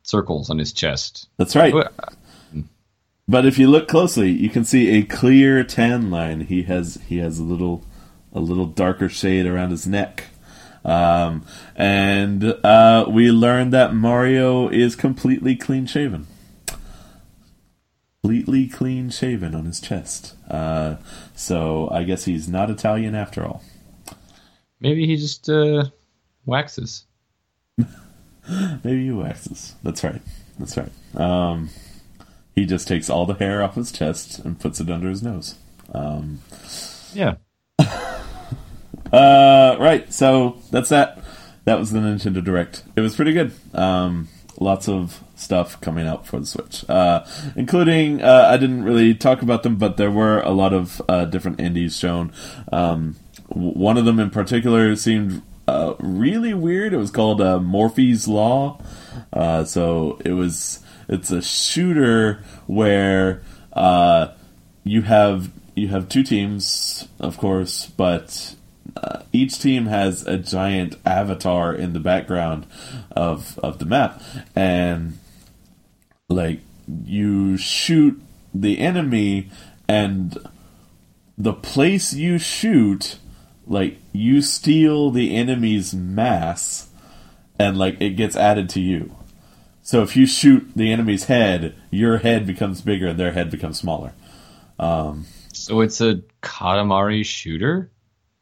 circles on his chest. That's right. But if you look closely, you can see a clear tan line. He has he has a little a little darker shade around his neck. Um, and uh, we learned that Mario is completely clean shaven. Completely clean shaven on his chest. Uh, so I guess he's not Italian after all. Maybe he just uh, waxes. Maybe he waxes. That's right. That's right. Um, he just takes all the hair off his chest and puts it under his nose. Um, yeah. uh, right. So that's that. That was the Nintendo Direct. It was pretty good. Um, lots of stuff coming out for the Switch, uh, including uh, I didn't really talk about them, but there were a lot of uh, different indies shown. Um, one of them in particular seemed uh, really weird. It was called uh, Morphe's Law. Uh, so it was it's a shooter where uh, you have you have two teams, of course, but uh, each team has a giant avatar in the background of of the map, and like you shoot the enemy, and the place you shoot, like you steal the enemy's mass, and like it gets added to you. So if you shoot the enemy's head, your head becomes bigger and their head becomes smaller. Um, so it's a Katamari shooter?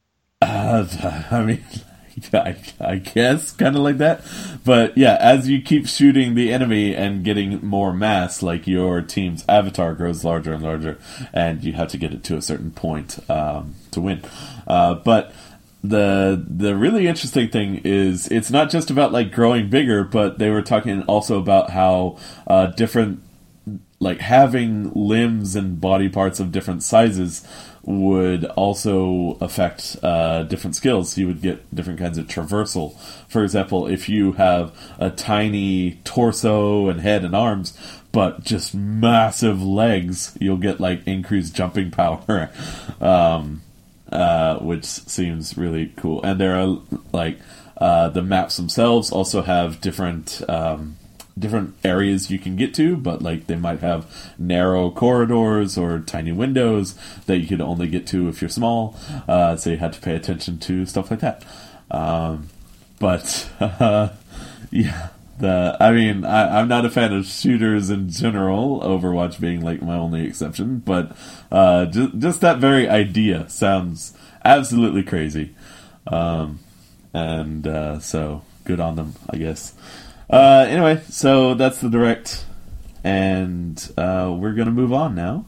Uh, I mean, I, I guess kind of like that. But yeah, as you keep shooting the enemy and getting more mass, like your team's avatar grows larger and larger, and you have to get it to a certain point um, to win. Uh, but the the really interesting thing is it's not just about like growing bigger, but they were talking also about how uh, different, like having limbs and body parts of different sizes would also affect uh, different skills. You would get different kinds of traversal. For example, if you have a tiny torso and head and arms, but just massive legs, you'll get like increased jumping power, um, uh, which seems really cool. And there are like uh, the maps themselves also have different um, different areas you can get to, but like they might have narrow corridors or tiny windows that you could only get to if you're small, uh, so you had to pay attention to stuff like that. Um, but uh, yeah, the I mean I, I'm not a fan of shooters in general, Overwatch being like my only exception, but uh, just, just that very idea sounds absolutely crazy, um, and uh, so good on them, I guess. Uh, anyway, so that's the Direct, and uh, we're going to move on now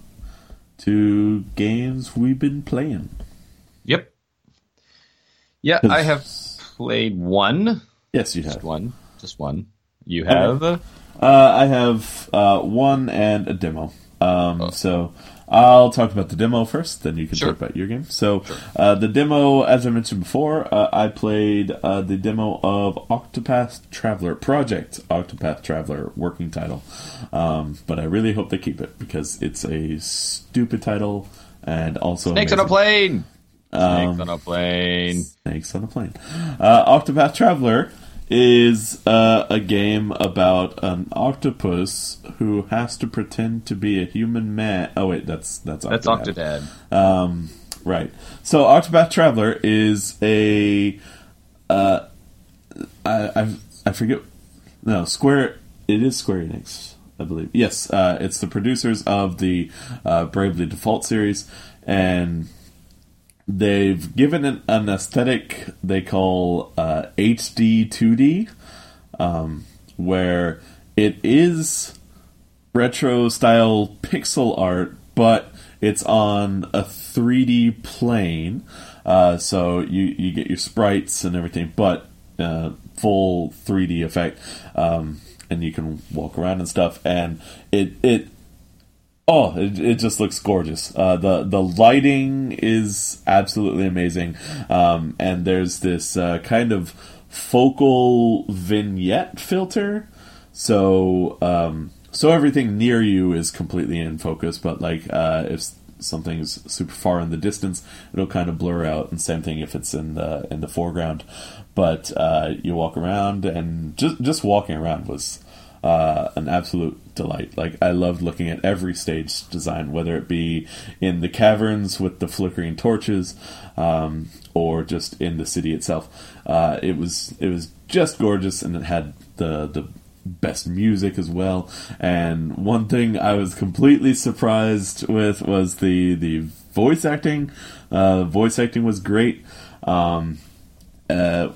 to games we've been playing. Yep. Yeah, I have played one. Yes, you Just have. one. Just one. You have? Okay. Uh, I have uh, one and a demo. Um, Oh. So I'll talk about the demo first, then you can Sure. talk about your game. So Sure. uh, the demo, as I mentioned before, uh, I played uh, the demo of Octopath Traveler Project, Octopath Traveler, working title. Um, but I really hope they keep it, because it's a stupid title and also Snakes on amazing. a plane! Snakes Um, on a plane. Snakes on a plane. Uh, Octopath Traveler is uh, a game about an octopus who has to pretend to be a human man. Oh wait, that's that's Octodad. That's Octodad. Um, right. So Octopath Traveler is a uh, I I I forget. No, Square. It is Square Enix, I believe. Yes, uh, it's the producers of the uh, Bravely Default series, and they've given it an aesthetic they call uh, H D two D, um, where it is retro-style pixel art, but it's on a three D plane. Uh, so you, you get your sprites and everything, but uh, full three D effect, um, and you can walk around and stuff. And it it Oh, it, it just looks gorgeous. Uh, the the lighting is absolutely amazing, um, and there's this uh, kind of focal vignette filter. So um, so everything near you is completely in focus, but like uh, if something's super far in the distance, it'll kind of blur out. And same thing if it's in the in the foreground. But uh, you walk around, and just just walking around was uh, an absolute delight. Like, I loved looking at every stage design, whether it be in the caverns with the flickering torches, um, or just in the city itself. Uh, it was it was just gorgeous, and it had the the best music as well. And one thing I was completely surprised with was the the voice acting. Uh, voice acting was great. Um, uh,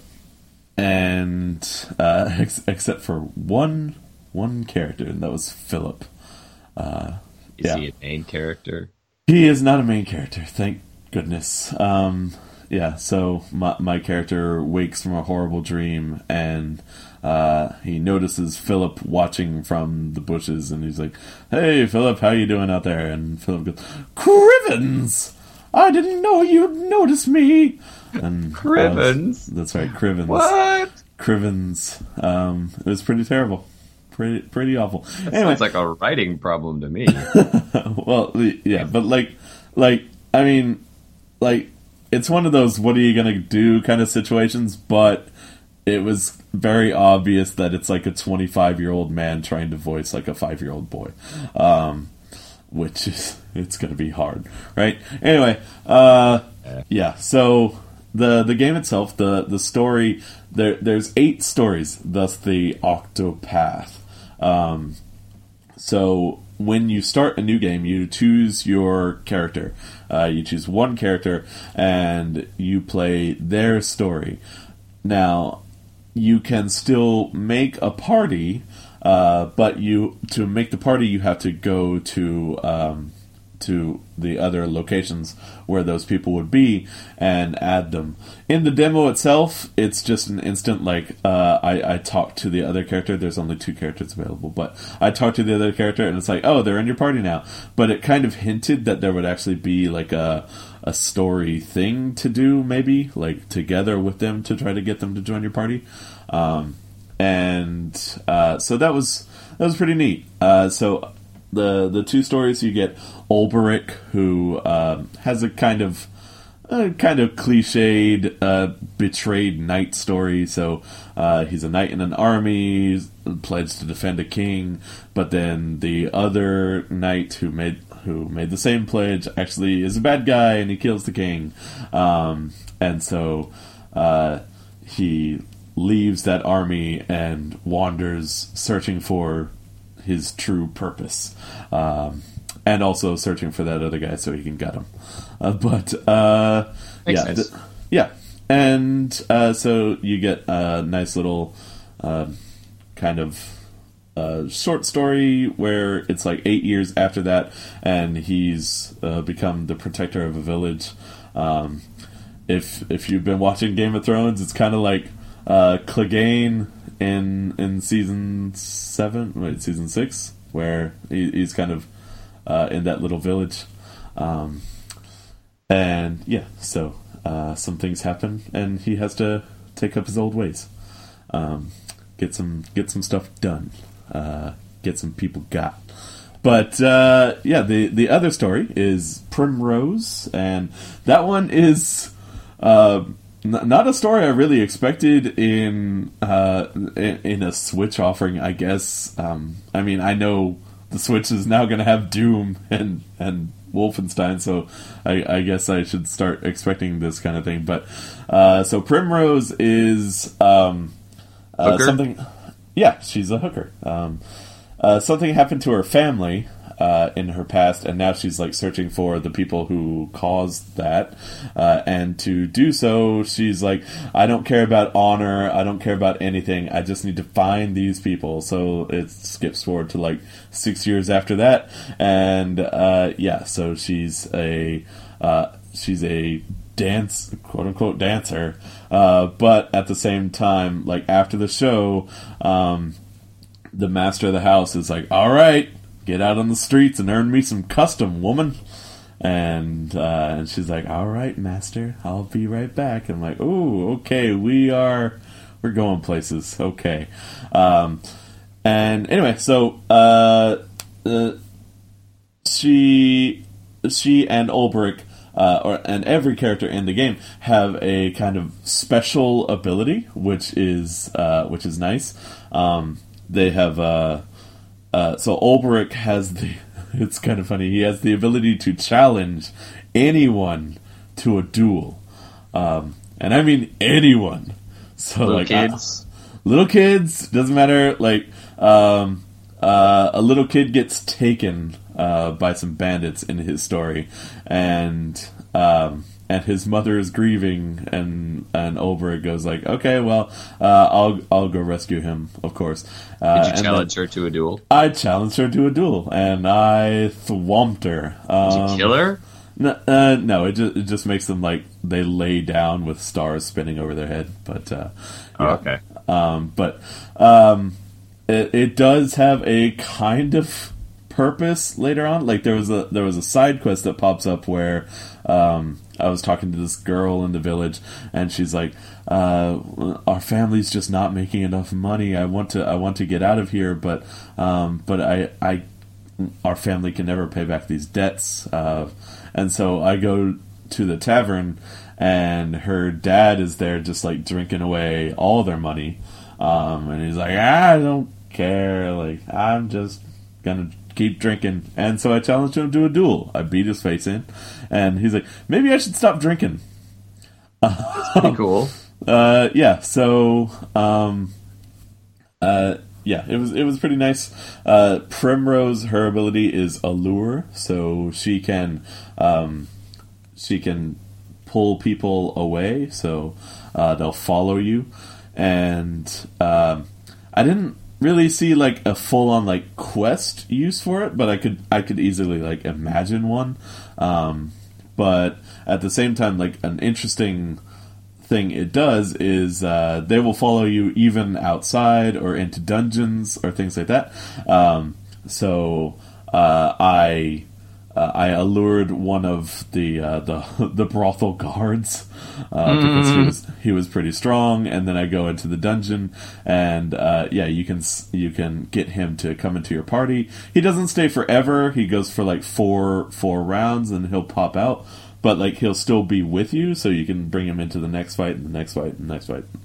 and uh, ex- except for one one character, and that was Philip. Uh, is yeah. he a main character? He is not a main character, thank goodness. Um, yeah, so my, my character wakes from a horrible dream, and uh, he notices Philip watching from the bushes, and he's like, "Hey, Philip, how you doing out there?" And Philip goes, "Crivens! I didn't know you'd notice me!" And Crivens? Uh, that's right, Crivens. What? Crivens. Um, it was pretty terrible. Pretty, pretty awful. That anyway. sounds like a writing problem to me. Well, yeah, but like, like, I mean, like, it's one of those "what are you gonna do" kind of situations, but it was very obvious that it's like a twenty-five-year-old man trying to voice like a five-year-old boy, um, which is, it's gonna be hard, right? Anyway, uh, yeah, so the the game itself, the, the story, there there's eight stories, thus the Octopath. Um, so when you start a new game, you choose your character. Uh, you choose one character, and you play their story. Now, you can still make a party, uh, but you to make the party, you have to go to um, to the other locations where those people would be and add them. In the demo itself, it's just an instant, like, uh, I, I talk to the other character. There's only two characters available, but I talk to the other character, and it's like, oh, they're in your party now. But it kind of hinted that there would actually be, like, a a story thing to do, maybe, like, together with them to try to get them to join your party. Um, and uh, so that was that was pretty neat. Uh, so the the two stories, you get Ulberich, who um, has a kind of a kind of cliched uh, betrayed knight story. So uh, he's a knight in an army, pledged to defend a king, but then the other knight who made who made the same pledge actually is a bad guy, and he kills the king. Um, and so uh, he leaves that army and wanders searching for his true purpose, um, and also searching for that other guy so he can get him. Uh, but uh, yeah, th- yeah, and uh, so you get a nice little uh, kind of uh, short story where it's like eight years after that, and he's uh, become the protector of a village. Um, if if you've been watching Game of Thrones, it's kind of like uh, Clegane in in season seven, wait, season six, where he, he's kind of uh, in that little village, um, and yeah, so uh, some things happen, and he has to take up his old ways, um, get some get some stuff done, uh, get some people got. But uh, yeah, the the other story is Primrose, and that one is. Uh, Not a story I really expected in uh, in, in a Switch offering, I guess. Um, I mean, I know the Switch is now going to have Doom and, and Wolfenstein, so I, I guess I should start expecting this kind of thing. But uh, so Primrose is um, uh, something. Yeah, she's a hooker. Um, uh, something happened to her family uh, in her past, and now she's like searching for the people who caused that. Uh, and to do so, she's like, I don't care about honor, I don't care about anything, I just need to find these people. So it skips forward to like six years after that, and uh, yeah, so she's a uh, she's a dance, quote unquote dancer, uh, but at the same time, like after the show, um, the master of the house is like, all right, get out on the streets and earn me some custom, woman. And uh, and she's like, all right, master, I'll be right back. I'm like, oh, okay, we are, we're going places, okay. Um, and anyway, so uh, uh, she she and Ulberich, uh, or and every character in the game have a kind of special ability, which is uh, which is nice. Um, they have uh, uh, so Ulbrich has the. It's kind of funny. He has the ability to challenge anyone to a duel, um, and I mean anyone. So little like kids, uh, little kids doesn't matter. Like um, uh, a little kid gets taken uh, by some bandits in his story, and um, and his mother is grieving, and and Ulbrich goes like, okay, well, uh, I'll I'll go rescue him, of course. Uh, Did you challenge her to a duel? I challenged her to a duel, and I thwomped her. Um, Did you kill her? No, uh, no, it just it just makes them like they lay down with stars spinning over their head. But uh, Oh, yeah. okay. Um, but um, it, it does have a kind of purpose later on. Like there was a there was a side quest that pops up where um, I was talking to this girl in the village, and she's like, uh, "Our family's just not making enough money. I want to I want to get out of here, but um, but I I our family can never pay back these debts." Uh, and so I go to the tavern, and her dad is there just like drinking away all their money. Um, and he's like, I don't care. Like, I'm just gonna keep drinking. And so I challenged him to a duel. I beat his face in, and he's like, maybe I should stop drinking. That's pretty cool. Uh, yeah. So, um, uh, yeah, it was it was pretty nice. Uh, Primrose, her ability is allure, so she can um, she can pull people away, so uh, they'll follow you. And um, I didn't really see like a full on like quest use for it, but I could I could easily like imagine one. Um, but at the same time, like an interesting thing it does is uh, they will follow you even outside or into dungeons or things like that. Um, so uh, I uh, I allured one of the uh, the the brothel guards uh, mm. because he was he was pretty strong, and then I go into the dungeon, and uh, yeah, you can you can get him to come into your party. He doesn't stay forever. He goes for like four four rounds, and he'll pop out. But like he'll still be with you, so you can bring him into the next fight, and the next fight, and the next fight.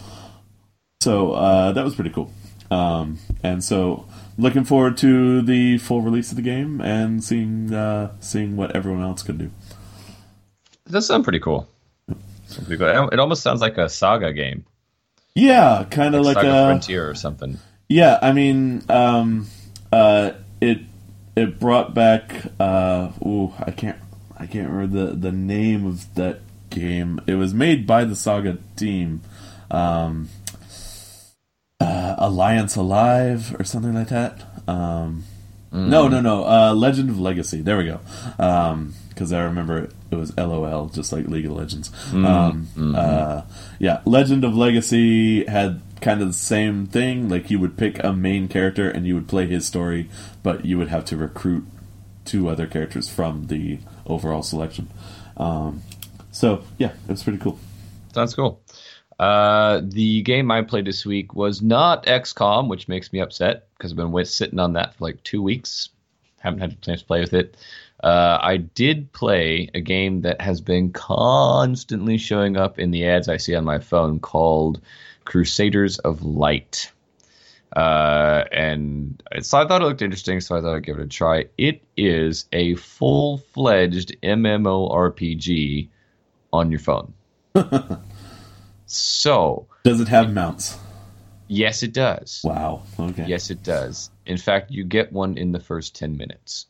So uh, that was pretty cool. Um, and so looking forward to the full release of the game and seeing uh, seeing what everyone else can do. It does sound pretty cool. Pretty cool. It almost sounds like a Saga game. Yeah, kind of like, like Saga a Frontier or something. Yeah, I mean, um, uh, it it brought back. Uh, ooh, I can't. I can't remember the, the name of that game. It was made by the Saga team. Um, uh, Alliance Alive or something like that. Um, mm. No, no, no. Uh, Legend of Legacy. There we go. Because um, I remember it, it was LOL, just like League of Legends. Mm. Um, mm-hmm. uh, yeah, Legend of Legacy had kind of the same thing. Like you would pick a main character and you would play his story, but you would have to recruit two other characters from the overall selection. Um, so, yeah, it was pretty cool. Sounds cool. Uh, the game I played this week was not X COM, which makes me upset because I've been with, sitting on that for like two weeks. Haven't had a chance to play with it. Uh, I did play a game that has been constantly showing up in the ads I see on my phone called Crusaders of Light. Uh, and so I thought it looked interesting, so I thought I'd give it a try. It is a full-fledged MMORPG on your phone. So, does it have mounts? Yes, it does. Wow. Okay. Yes, it does. In fact, you get one in the first ten minutes.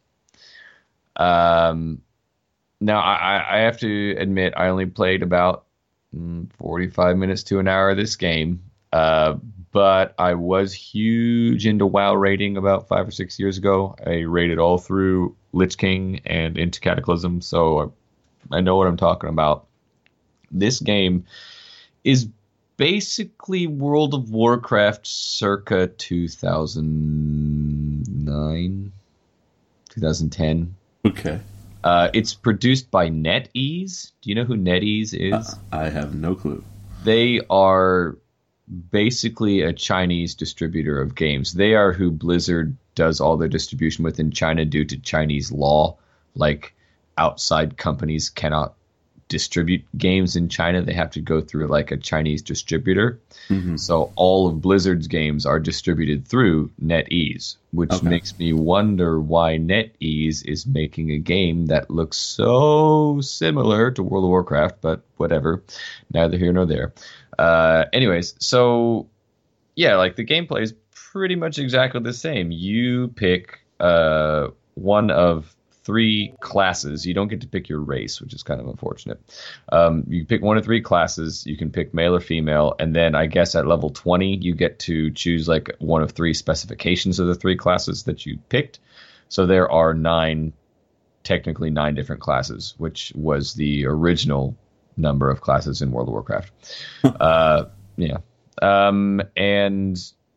Um, now I, I have to admit, I only played about mm, forty-five minutes to an hour of this game. Uh, but I was huge into WoW raiding about five or six years ago. I raided all through Lich King and into Cataclysm, so I, I know what I'm talking about. This game is basically World of Warcraft circa two thousand nine, two thousand ten. Okay. Uh, it's produced by NetEase. Do you know who NetEase is? Uh, I have no clue. They are basically a Chinese distributor of games. They are who Blizzard does all their distribution with in China due to Chinese law. Like, outside companies cannot distribute games in China, they have to go through like a Chinese distributor. Mm-hmm. So all of Blizzard's games are distributed through NetEase, which Okay. makes me wonder why NetEase is making a game that looks so similar to World of Warcraft, but whatever, neither here nor there. Uh, anyways, so yeah, like the gameplay is pretty much exactly the same. You pick uh, one of three classes. You don't get to pick your race, which is kind of unfortunate. Um, you pick one of three classes. You can pick male or female, and then I guess at level twenty, you get to choose like one of three specifications of the three classes that you picked. So there are nine, technically nine different classes, which was the original number of classes in World of Warcraft. uh, yeah. Um, and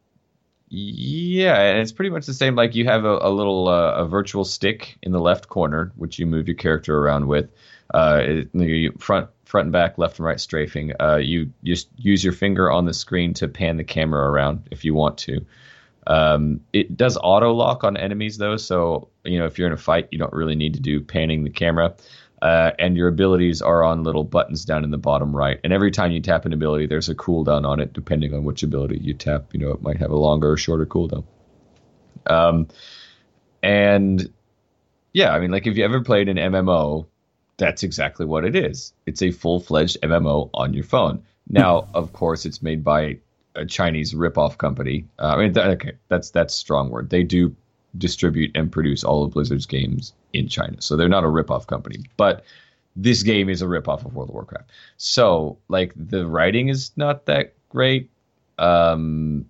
yeah, and it's pretty much the same. Like you have a, a little uh, a virtual stick in the left corner, which you move your character around with. Uh, it, you front front and back, left and right strafing. Uh, you just use your finger on the screen to pan the camera around if you want to. Um, it does auto lock on enemies though, so you know if you're in a fight, you don't really need to do panning the camera. Uh, and your abilities are on little buttons down in the bottom right. And every time you tap an ability, there's a cooldown on it, depending on which ability you tap. You know, it might have a longer or shorter cooldown. Um, and yeah, I mean, like if you ever played an M M O, that's exactly what it is. It's a full-fledged M M O on your phone. Now, of course, it's made by a Chinese ripoff company. Uh, I mean, th- okay, that's that's a strong word. They do distribute and produce all of Blizzard's games in China. So they're not a ripoff company, but this game is a ripoff of World of Warcraft. So like the writing is not that great. Um,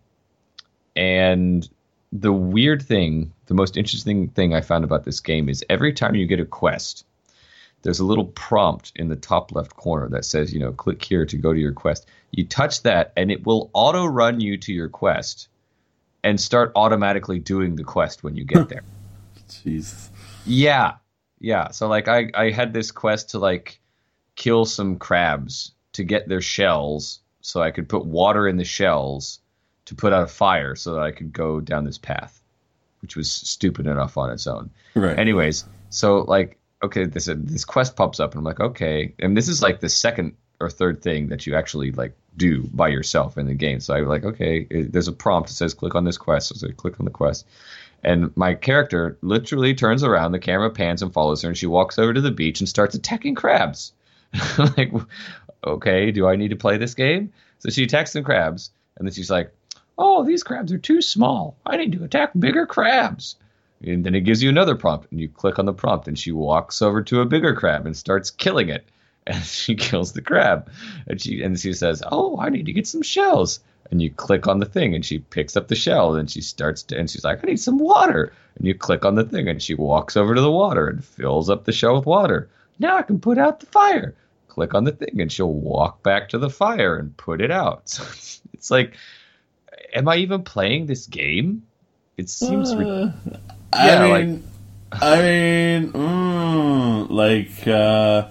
and the weird thing, the most interesting thing I found about this game is every time you get a quest, there's a little prompt in the top left corner that says, you know, click here to go to your quest. You touch that and it will auto run you to your quest and start automatically doing the quest when you get there. Jesus. Yeah. Yeah. So like I, I had this quest to like kill some crabs to get their shells so I could put water in the shells to put out a fire so that I could go down this path, which was stupid enough on its own. Right. Anyways, so like, okay, this this quest pops up and I'm like, okay. And this is like the second or third thing that you actually like do by yourself in the game. So I'm like, okay, it, there's a prompt that says click on this quest. So I click on the quest. And my character literally turns around, the camera pans and follows her, and she walks over to the beach and starts attacking crabs. Like, okay, do I need to play this game? So she attacks some crabs, and then she's like, oh, these crabs are too small. I need to attack bigger crabs. And then it gives you another prompt, and you click on the prompt, and she walks over to a bigger crab and starts killing it. And she kills the crab. And she and she says, oh, I need to get some shells. And you click on the thing, and she picks up the shell, and she starts to, and she's like, I need some water. And you click on the thing, and she walks over to the water and fills up the shell with water. Now I can put out the fire. Click on the thing, and she'll walk back to the fire and put it out. So it's, it's like, am I even playing this game? It seems. Re- Uh, yeah, I mean, like, I mean, mm, like, uh,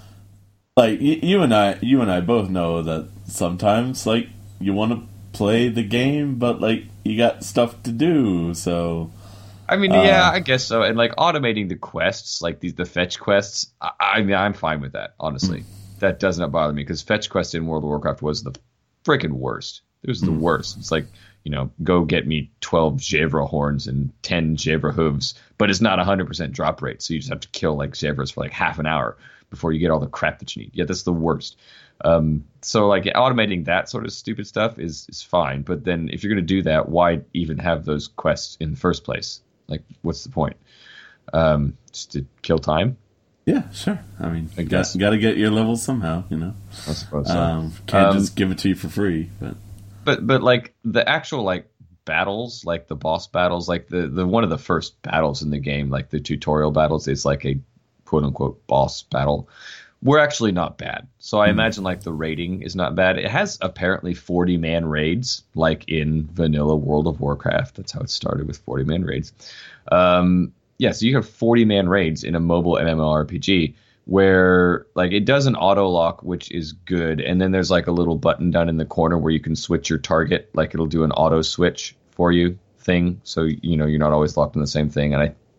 like y- you and I, you and I both know that sometimes, like, you want to play the game, but like you got stuff to do. So, I mean, uh, yeah, I guess so. And like automating the quests, like these the fetch quests, I, I mean, I'm fine with that. Honestly, that does not bother me because fetch quest in World of Warcraft was the freaking worst. It was the Mm. worst. It's like, you know, go get me twelve Jevra horns and ten Jevra hooves, but it's not one hundred percent drop rate. So you just have to kill like Jevras for like half an hour before you get all the crap that you need. Yeah, that's the worst. Um, so like automating that sort of stupid stuff is, is fine. But then if you're going to do that, why even have those quests in the first place? Like, what's the point? Um, just to kill time? yeah, sure. I mean, I you guess. got, got to get your levels somehow, you know. I suppose so. Um, can't Um, just give it to you for free. But But but like the actual like battles, like the boss battles, like the, the one of the first battles in the game, like the tutorial battles, is like a quote unquote boss battle. We're actually not bad. So I imagine like the rating is not bad. It has apparently forty man raids, like in vanilla World of Warcraft. That's how it started, with forty man raids. Um, yeah, so you have forty man raids in a mobile MMORPG where like it does an auto lock, which is good. And then there's like a little button down in the corner where you can switch your target. Like it'll do an auto switch for you thing. So, you know, you're not always locked in the same thing. And I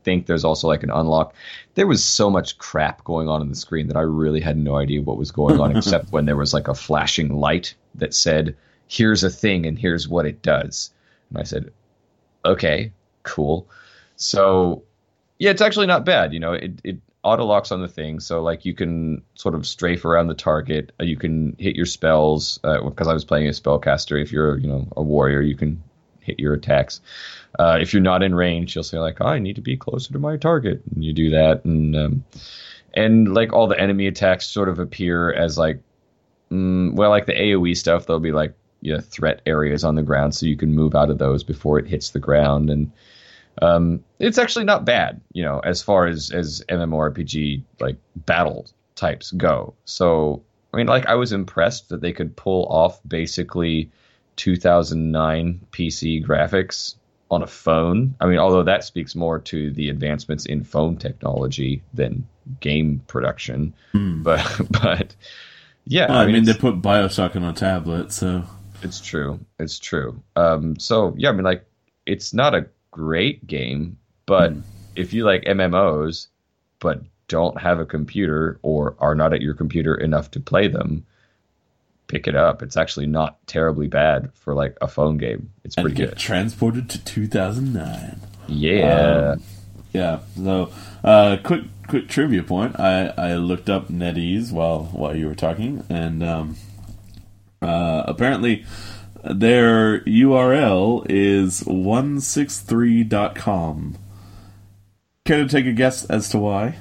think there's also like an unlock. There was so much crap going on on the screen that I really had no idea what was going on, except when there was like a flashing light that said, here's a thing and here's what it does. And I said, okay, cool. So yeah, it's actually not bad. You know, it, it auto locks on the thing. So like you can sort of strafe around the target. You can hit your spells, uh, because I was playing a spellcaster. If you're, you know, a warrior, you can hit your attacks. Uh, if you're not in range, you'll say like, oh, I need to be closer to my target, and you do that, and um, and like all the enemy attacks sort of appear as like, mm, well, like the AoE stuff, there'll be like, you know, threat areas on the ground, so you can move out of those before it hits the ground, and um, it's actually not bad, you know, as far as as MMORPG like battle types go. So I mean, like I was impressed that they could pull off basically two thousand nine P C graphics on a phone. I mean, although that speaks more to the advancements in phone technology than game production, mm. but but yeah, well, I, mean, I mean they put BioShock on a tablet, so it's true. It's true. Um, so yeah, I mean, like it's not a great game, but mm. if you like M M Os, but don't have a computer or are not at your computer enough to play them, pick it up. It's actually not terribly bad for like a phone game. It's pretty and get good. Transported to two thousand nine. Yeah. Um, yeah. So, uh, quick, quick trivia point. I, I looked up NetEase while while you were talking, and um, uh, apparently their U R L is one sixty-three dot com. Care to take a guess as to why?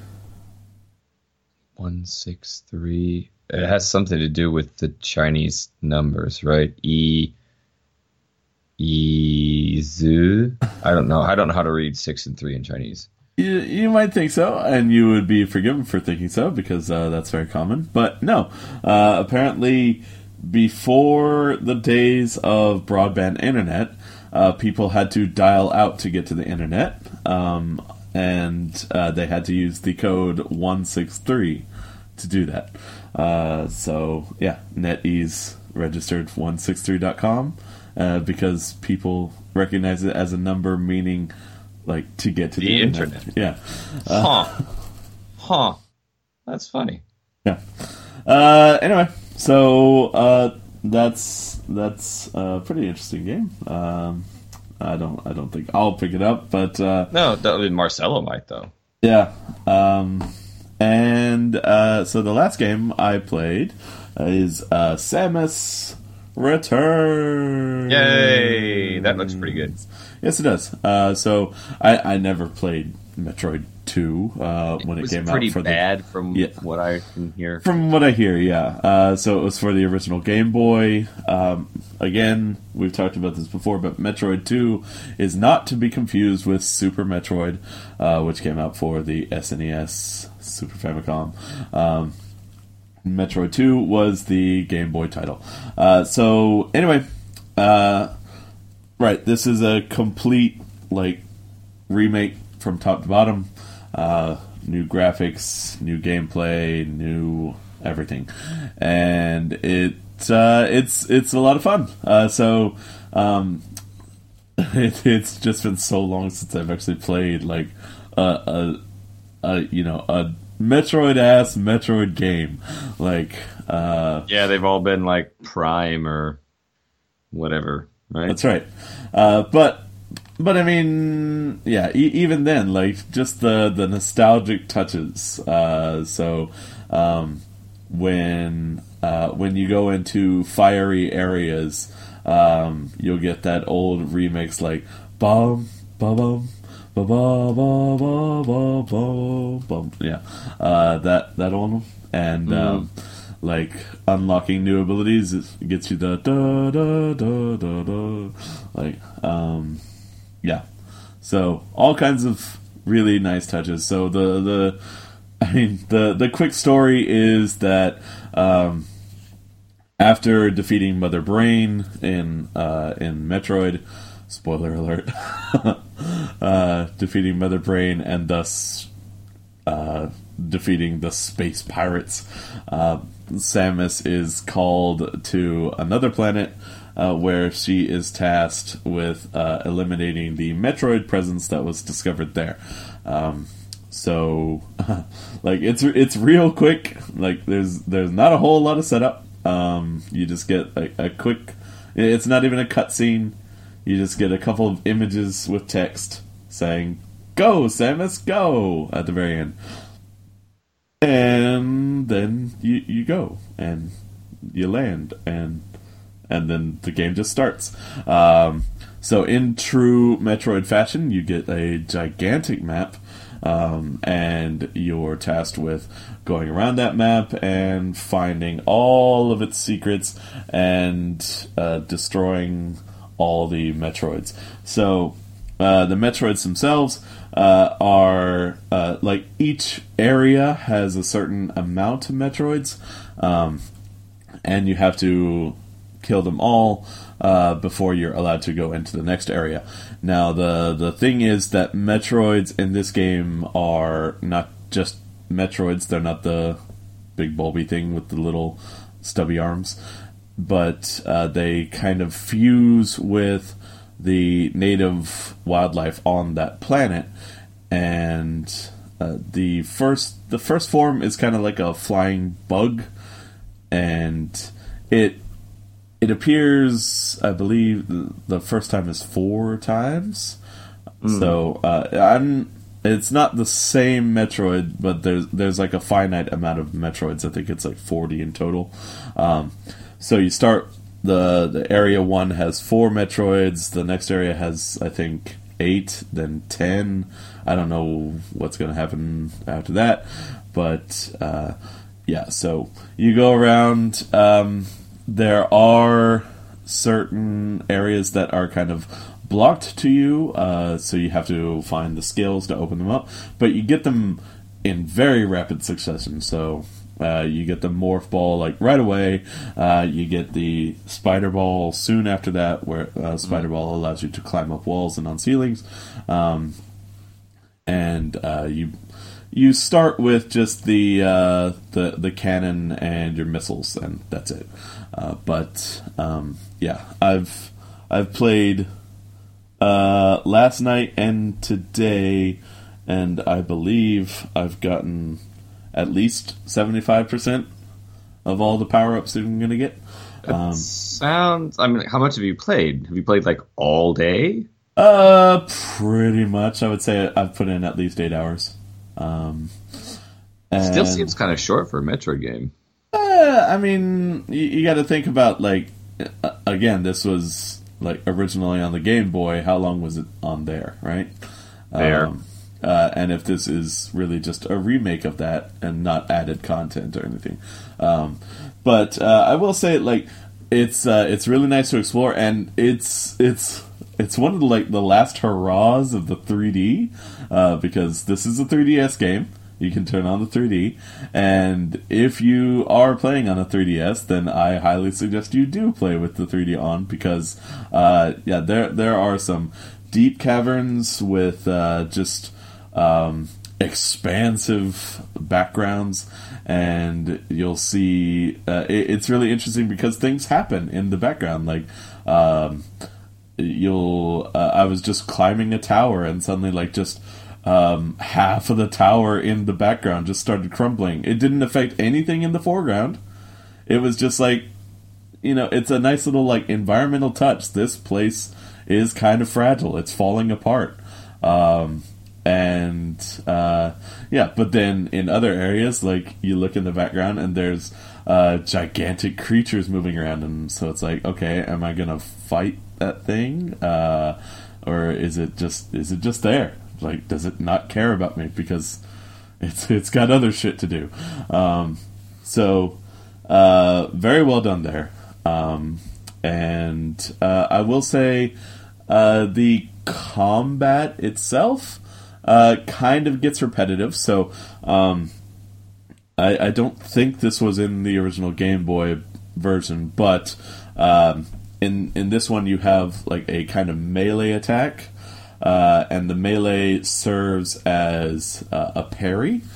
one sixty-three It has something to do with the Chinese numbers, right? E, E, Z. I don't know. I don't know how to read six and three in Chinese. You, you might think so, and you would be forgiven for thinking so, because uh, that's very common. But no, uh, apparently before the days of broadband internet, uh, people had to dial out to get to the internet, um, and uh, they had to use the code one sixty-three to do that. Uh, so, yeah, NetEase registered one sixty-three dot com uh, because people recognize it as a number meaning, like, to get to the, the internet. internet. Yeah. Uh, huh. Huh. That's funny. Yeah. Uh, anyway, so uh, that's that's a pretty interesting game. Um, I don't I don't think I'll pick it up, but uh, no, that would Marcelo might though. Yeah. Um, and uh, so the last game I played is uh, Samus Return. Yay! That looks pretty good. Yes, it does. Uh, so I, I never played Metroid two uh, when it, it came out. Pretty for bad the, from yeah. what I can hear. From what I hear, yeah. Uh, so it was for the original Game Boy. Um, again, we've talked about this before, but Metroid two is not to be confused with Super Metroid, uh, which came out for the S N E S, Super Famicom. Um, Metroid two was the Game Boy title. Uh, so anyway, uh, right, this is a complete like remake from top to bottom. Uh, new graphics, new gameplay, new everything, and it uh, it's it's a lot of fun. Uh, so um, it, it's just been so long since I've actually played like a, a, a you know a Metroid ass Metroid game. Like uh, yeah, they've all been like Prime or whatever, right? That's right, uh, but. But I mean, yeah. E- even then, like just the, the nostalgic touches. Uh, so um, when uh, when you go into fiery areas, um, you'll get that old remix like bum bum bum ba ba ba ba ba ba bum. Yeah, uh, that that one and. Mm. Um, Like unlocking new abilities, it gets you the da da da da da. Like, um, yeah. So all kinds of really nice touches. So the the, I mean the the quick story is that um, after defeating Mother Brain in uh, in Metroid, spoiler alert, uh, defeating Mother Brain and thus uh, defeating the space pirates. Uh, Samus is called to another planet uh, where she is tasked with uh, eliminating the Metroid presence that was discovered there. Um, so, like, it's it's real quick. Like, there's there's not a whole lot of setup. Um, you just get a, a quick. It's not even a cutscene. You just get a couple of images with text saying, "Go, Samus, go!" at the very end. And then you, you go, and you land, and and then the game just starts. Um, so in true Metroid fashion, you get a gigantic map, um, and you're tasked with going around that map and finding all of its secrets and uh, destroying all the Metroids. So uh, the Metroids themselves uh, are uh, like each area has a certain amount of Metroids, um, and you have to kill them all uh, before you're allowed to go into the next area. Now the the thing is that Metroids in this game are not just Metroids. They're not the big bulby thing with the little stubby arms, but uh, they kind of fuse with the native wildlife on that planet. And uh, the first the first form is kind of like a flying bug, and it it appears, I believe, the first time is four times. Mm. So uh, I'm. It's not the same Metroid, but there's there's like a finite amount of Metroids. I think it's like forty in total. Um, so you start the the area one has four Metroids. The next area has, I think, eight, then ten. I don't know what's going to happen after that, but uh, yeah. So you go around. Um, there are certain areas that are kind of blocked to you, uh, so you have to find the skills to open them up, but you get them in very rapid succession. So uh, you get the morph ball like right away, uh, you get the spider ball soon after that, where uh, spider ball allows you to climb up walls and on ceilings, um, and uh, you you start with just the uh, the the cannon and your missiles, and that's it. Uh, but um, yeah, I've I've played Uh, last night and today, and I believe I've gotten at least seventy-five percent of all the power-ups that I'm going to get. Um, sounds... I mean, how much have you played? Have you played, like, all day? Uh, pretty much. I would say I've put in at least eight hours. Um, Still seems kind of short for a Metroid game. Uh, I mean, you, you got to think about, like, again, this was... like originally on the Game Boy, how long was it on there, right? There. Um, uh, and if this is really just a remake of that and not added content or anything. Um, but uh, I will say, like, it's uh, it's really nice to explore, and it's it's it's one of the, like the last hurrahs of the three D, uh, because this is a three D S game. You can turn on the three D, and if you are playing on a three D S, then I highly suggest you do play with the three D on, because uh, yeah, there there are some deep caverns with uh, just um, expansive backgrounds, and you'll see uh, it, it's really interesting because things happen in the background. Like um, you'll, uh, I was just climbing a tower, and suddenly, like just Um, half of the tower in the background just started crumbling. It didn't affect anything in the foreground. It was just like, you know, it's a nice little, like, environmental touch. This place is kind of fragile. It's falling apart. Um, and, uh, yeah, but then in other areas, like, you look in the background and there's, uh, gigantic creatures moving around, and so it's like, okay, am I gonna fight that thing? Uh, or is it just, is it just there? Like, does it not care about me because it's it's got other shit to do? Um, so, uh, very well done there. Um, and uh, I will say uh, the combat itself uh, kind of gets repetitive. So, um, I, I don't think this was in the original Game Boy version, but um, in in this one you have like a kind of melee attack. Uh, and the melee serves as uh, a parry.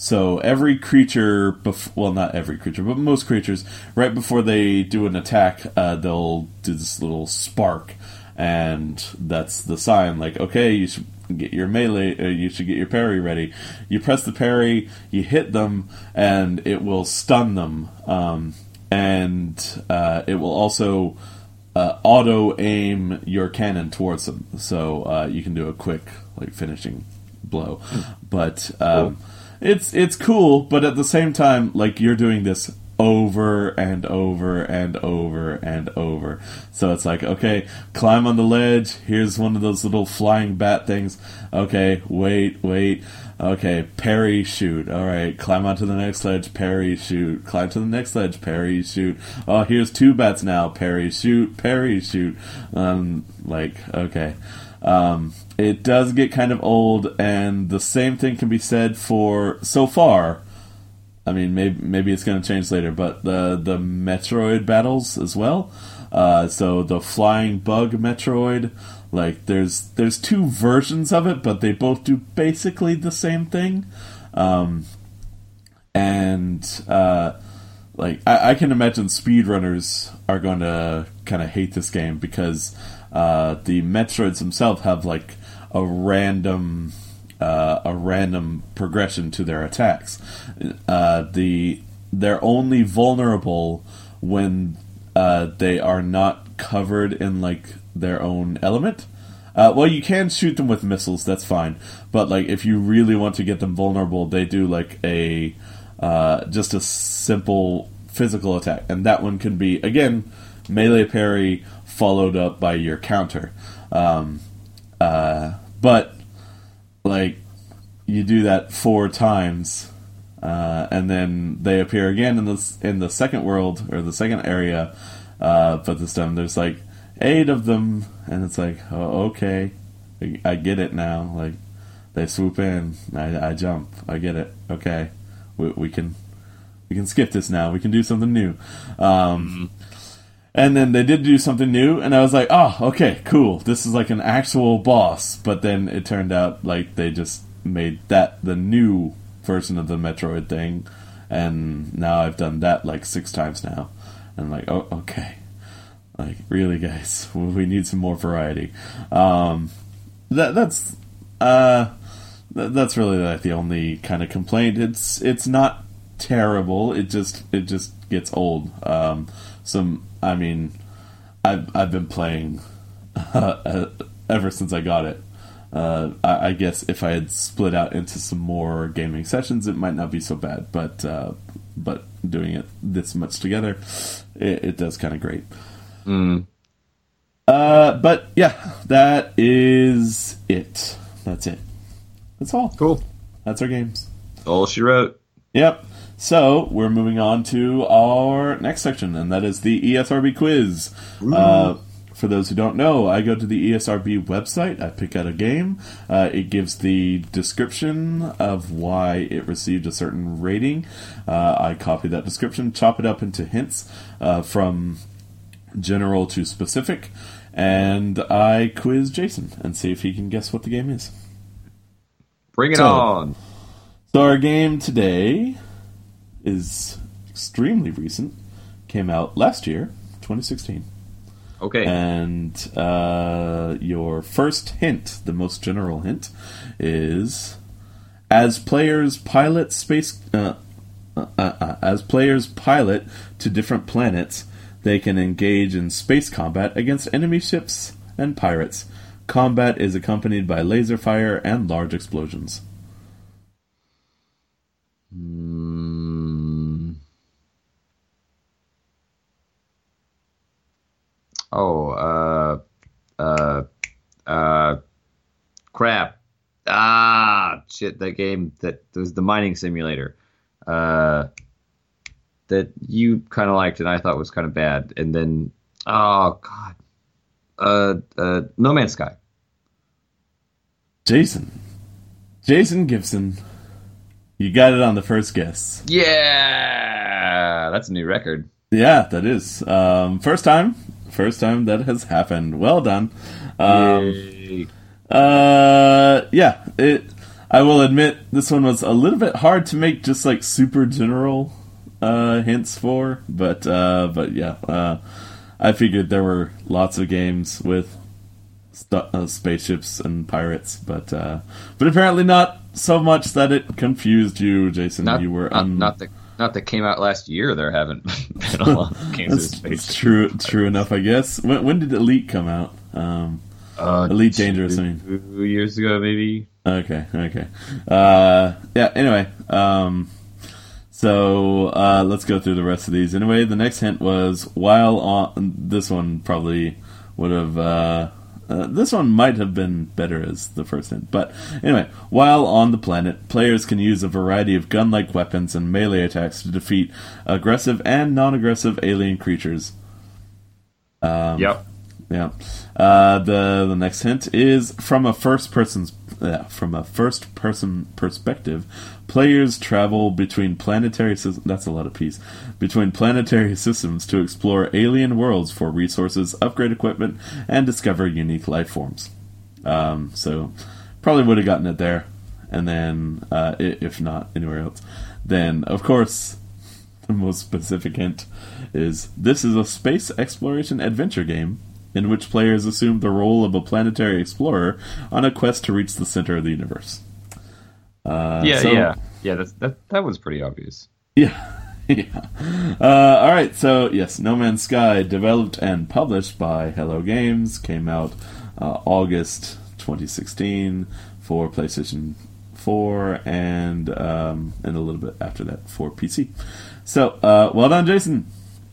So every creature, bef- well, not every creature, but most creatures, right before they do an attack, uh, they'll do this little spark, and that's the sign. Like, okay, you should get your melee, uh, you should get your parry ready. You press the parry, you hit them, and it will stun them. Um, and uh, it will also uh, auto aim your cannon towards them, so uh, you can do a quick like finishing blow. But um, cool. it's it's cool, but at the same time, like you're doing this over and over and over and over. So it's like, okay, climb on the ledge. Here's one of those little flying bat things. Okay, wait, wait. Okay, parry, shoot. All right, climb onto the next ledge, parry, shoot. Climb to the next ledge, parry, shoot. Oh, here's two bats now. Parry, shoot, parry, shoot. Um, like, okay. Um, it does get kind of old, and the same thing can be said for, so far, I mean, maybe maybe it's going to change later, but the the Metroid battles as well. Uh, so the flying bug Metroid, like there's there's two versions of it, but they both do basically the same thing. Um, and uh, like I, I can imagine speedrunners are going to kind of hate this game because uh, the Metroids themselves have like a random. Uh, a random progression to their attacks. Uh, the they're only vulnerable when uh, they are not covered in like their own element. Uh, well, you can shoot them with missiles. That's fine. But like, if you really want to get them vulnerable, they do like a uh, just a simple physical attack, and that one can be again melee parry followed up by your counter. Um, uh, but like, you do that four times, uh, and then they appear again in the in the second world or the second area. Uh, but this time there's like eight of them, and it's like, oh, okay, I, I get it now. Like, they swoop in, I, I jump, I get it. Okay, we, we can we can skip this now. We can do something new. Um, And then they did do something new, and I was like, oh, okay, cool. This is like an actual boss. But then it turned out like they just made that the new version of the Metroid thing, and now I've done that like six times now. And I'm like, oh, okay. Like, really, guys, we need some more variety. Um, that that's uh, th- that's really like the only kind of complaint. It's it's not terrible. It just it just gets old. Um, some. I mean, I've I've been playing uh, ever since I got it. Uh, I, I guess if I had split out into some more gaming sessions, it might not be so bad. But uh, but doing it this much together, it, it does kind of great. Mm. Uh, but yeah, that is it. That's it. That's all. Cool. That's our games. All she wrote. Yep. So, we're moving on to our next section, and that is the E S R B quiz. Uh, for those who don't know, I go to the E S R B website, I pick out a game, uh, it gives the description of why it received a certain rating. Uh, I copy that description, chop it up into hints uh, from general to specific, and I quiz Jason and see if he can guess what the game is. Bring it so, on! So, our game today is extremely recent. Came out last year, twenty sixteen. Okay. And uh, your first hint, the most general hint, is as players pilot space uh, uh, uh, as players pilot to different planets, they can engage in space combat against enemy ships and pirates. Combat is accompanied by laser fire and large explosions. Mm. Oh, uh, uh, uh, crap. Ah, shit, that game that was the mining simulator. Uh, that you kind of liked and I thought was kind of bad. And then, oh, God. Uh, uh, No Man's Sky. Jason. Jason Gibson. You got it on the first guess. Yeah! That's a new record. Yeah, that is. Um, first time. First time that has happened. Well done. Um, Yay. uh, yeah, it. I will admit this one was a little bit hard to make just like super general uh, hints for, but uh, but yeah, uh, I figured there were lots of games with st- uh, spaceships and pirates, but uh, but apparently not so much that it confused you, Jason. Not, you were not, un- not the not that came out last year. There haven't been a lot of games with That's, space. that's true. True enough, I guess. When, when did Elite come out? Um, Uh, Elite two, Dangerous. I mean, two years ago, maybe. Okay, okay. Uh, yeah, anyway. Um, so, uh, let's go through the rest of these. Anyway, the next hint was, while on... This one probably would have... Uh, uh, this one might have been better as the first hint. But, anyway. While on the planet, players can use a variety of gun-like weapons and melee attacks to defeat aggressive and non-aggressive alien creatures. Um, Yep. Yeah. Uh, the the next hint is from a first person's uh, from a first person perspective. Players travel between planetary systems. That's a lot of P's. Between planetary systems to explore alien worlds for resources, upgrade equipment, and discover unique life forms. Um, so probably would have gotten it there, and then uh, if not anywhere else, then of course the most specific hint is this is a space exploration adventure game in which players assume the role of a planetary explorer on a quest to reach the center of the universe. Uh, yeah, so, yeah, yeah. That's, that that was pretty obvious. Yeah, yeah. Uh, all right, so yes, No Man's Sky, developed and published by Hello Games, came out uh, August twenty sixteen for PlayStation four and um, and a little bit after that for P C. So, uh, well done, Jason.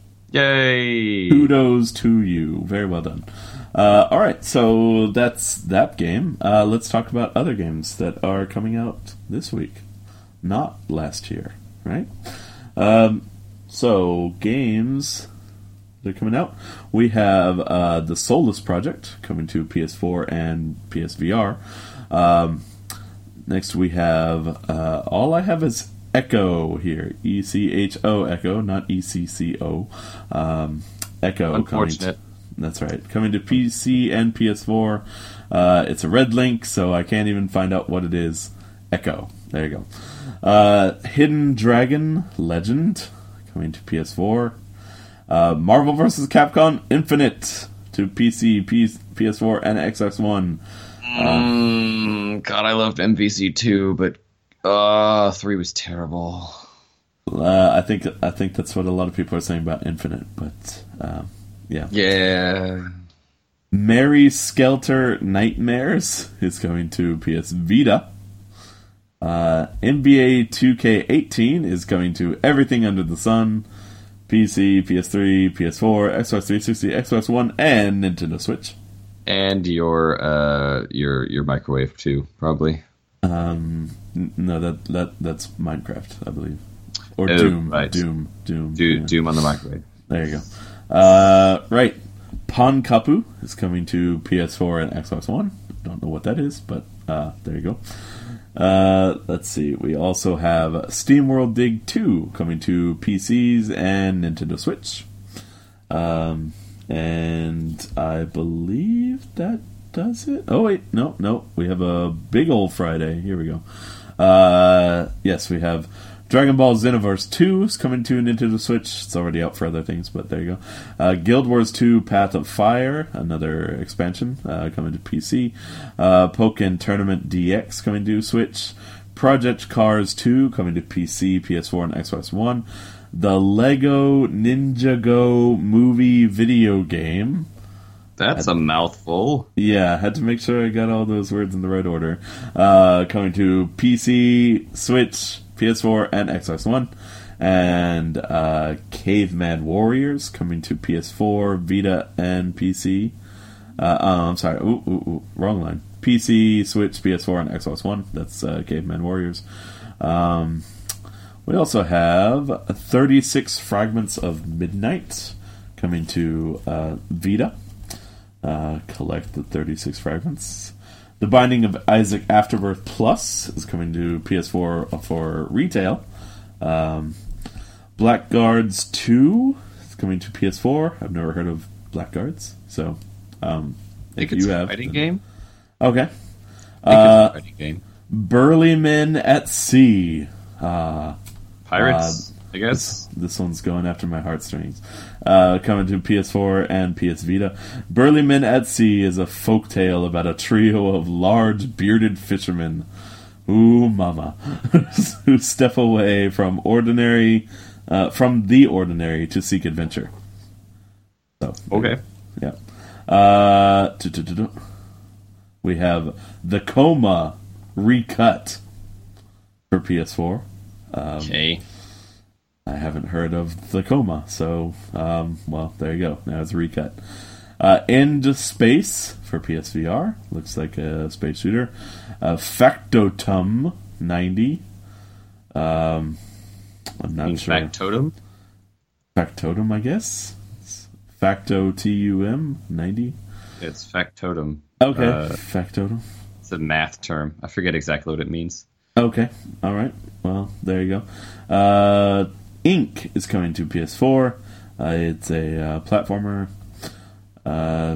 Yay! Kudos to you. Very well done. Uh, all right, so that's that game. Uh, let's talk about other games that are coming out this week, not last year, right? Um, so games that are coming out. We have uh, the Solus Project coming to P S four and P S V R. Um, next, we have uh, all I have is Echo here, E C H O Echo, not E C C O. Um, Echo. Unfortunate. To, that's right. Coming to P C and P S four. Uh, it's a red link, so I can't even find out what it is. Echo. There you go. Uh, Hidden Dragon Legend coming to P S four. Uh, Marvel vs. Capcom Infinite to P C, P- PS4, and Xbox One. Mm, God, I loved M V C two, but uh, three was terrible. Uh, I think I think that's what a lot of people are saying about Infinite, but uh, yeah. Yeah. Mary Skelter Nightmares is coming to P S Vita. Uh, N B A two K eighteen is coming to everything under the sun. P C, P S three, P S four, Xbox three sixty, Xbox One, and Nintendo Switch. And your uh, your your microwave too, probably. Um, n- no, that that that's Minecraft, I believe, or Oh, Doom, right. Doom, Doom, Do, yeah. Doom on the microwave. There you go. Uh, right, Ponkapu is coming to P S four and Xbox One. Don't know what that is, but uh, there you go. Uh, let's see. We also have SteamWorld Dig two coming to P Cs and Nintendo Switch. Um, and I believe that does it. Oh, wait. No, no. We have a big old Friday. Here we go. Uh, yes, we have Dragon Ball Xenoverse two is coming to Nintendo Switch. It's already out for other things, but there you go. Uh, Guild Wars two Path of Fire, another expansion, uh, coming to P C. Uh, Pokken Tournament D X coming to Switch. Project Cars two coming to P C, P S four, and Xbox One. The Lego Ninjago movie video game. That's a mouthful. Yeah, had to make sure I got all those words in the right order. Uh, coming to P C, Switch, P S four, and Xbox One. And uh, Caveman Warriors coming to P S four, Vita, and P C. Uh, oh, I'm sorry. Ooh, ooh, ooh, wrong line. P C, Switch, P S four, and Xbox One. That's uh, Caveman Warriors. Um, we also have thirty-six Fragments of Midnight coming to uh, Vita. Uh, collect the thirty-six fragments. The Binding of Isaac Afterbirth Plus is coming to P S four for retail. Um, Blackguards two is coming to P S four. I've never heard of Blackguards, so um, I think if it's you a have, fighting then- game. Okay. I think Uh, it's a fighting game. Burly Men at Sea. Uh, Pirates, uh, I guess. This, this one's going after my heartstrings. Uh, coming to P S four and P S Vita. Burly Men at Sea is a folktale about a trio of large bearded fishermen. Ooh, mama. Who step away from ordinary, uh, from the ordinary to seek adventure. So, okay. Yeah. Uh, we have The Coma Recut for P S four. Um, okay. I haven't heard of The Coma, so, um, well, there you go. Now it's recut. Uh, End Space for P S V R. Looks like a space shooter. Uh, Factotum ninety. Um, I'm not In sure. Factotum? Factotum, I guess. It's Facto T U M ninety. It's Factotum. Okay, Uh, Factotum. It's a math term. I forget exactly what it means. Okay, all right. Well, there you go. Uh, Ink is coming to P S four. Uh, it's a uh, platformer. Uh,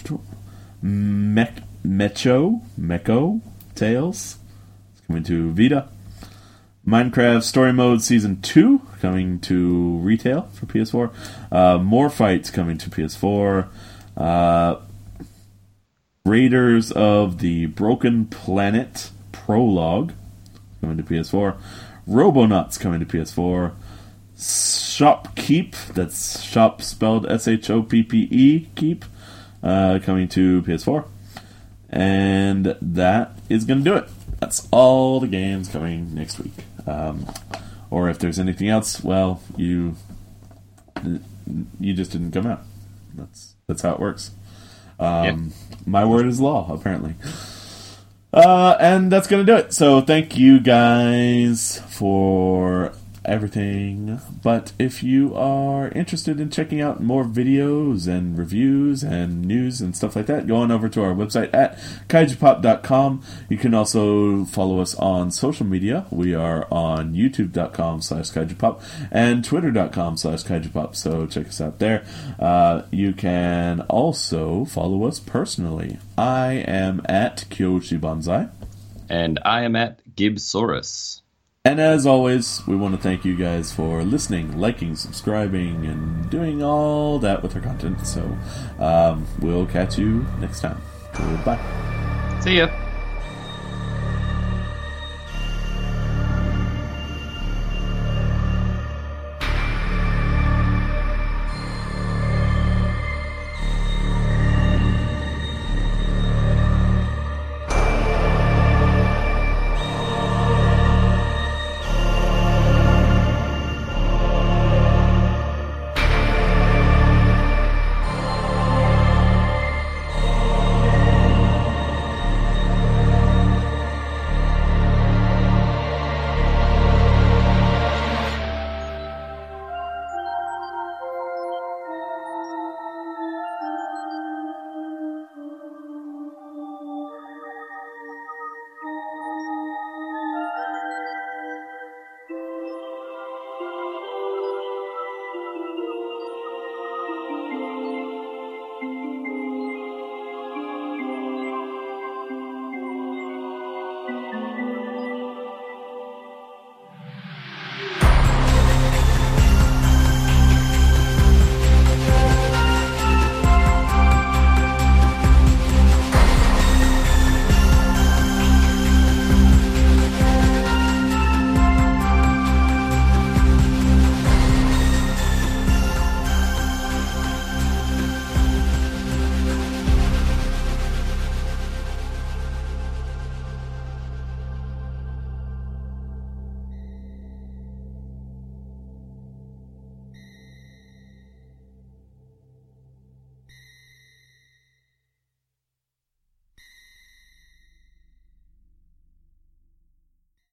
Mech, Mecho, Mecho Tales. It's coming to Vita. Minecraft Story Mode Season two coming to retail for P S four. Uh, More Fights coming to P S four. Uh, Raiders of the Broken Planet Prologue coming to P S four. Robonauts coming to P S four. Shopkeep, that's shop spelled S H O P P E, keep, uh, coming to P S four. And that is going to do it. That's all the games coming next week. Um, or if there's anything else, well, you you just didn't come out. That's that's how it works. Um, yeah. My word is law, apparently. Uh, and that's going to do it. So thank you guys for everything. But if you are interested in checking out more videos and reviews and news and stuff like that, go on over to our website at kaiju pop dot com. You can also follow us on social media. We are on youtube dot com slash kaiju pop and twitter dot com slash kaiju pop. So check us out there. Uh, you can also follow us personally. I am at Kyoshi Banzai. And I am at Gibsaurus. And as always, we want to thank you guys for listening, liking, subscribing, and doing all that with our content. So um, we'll catch you next time. Goodbye. See ya.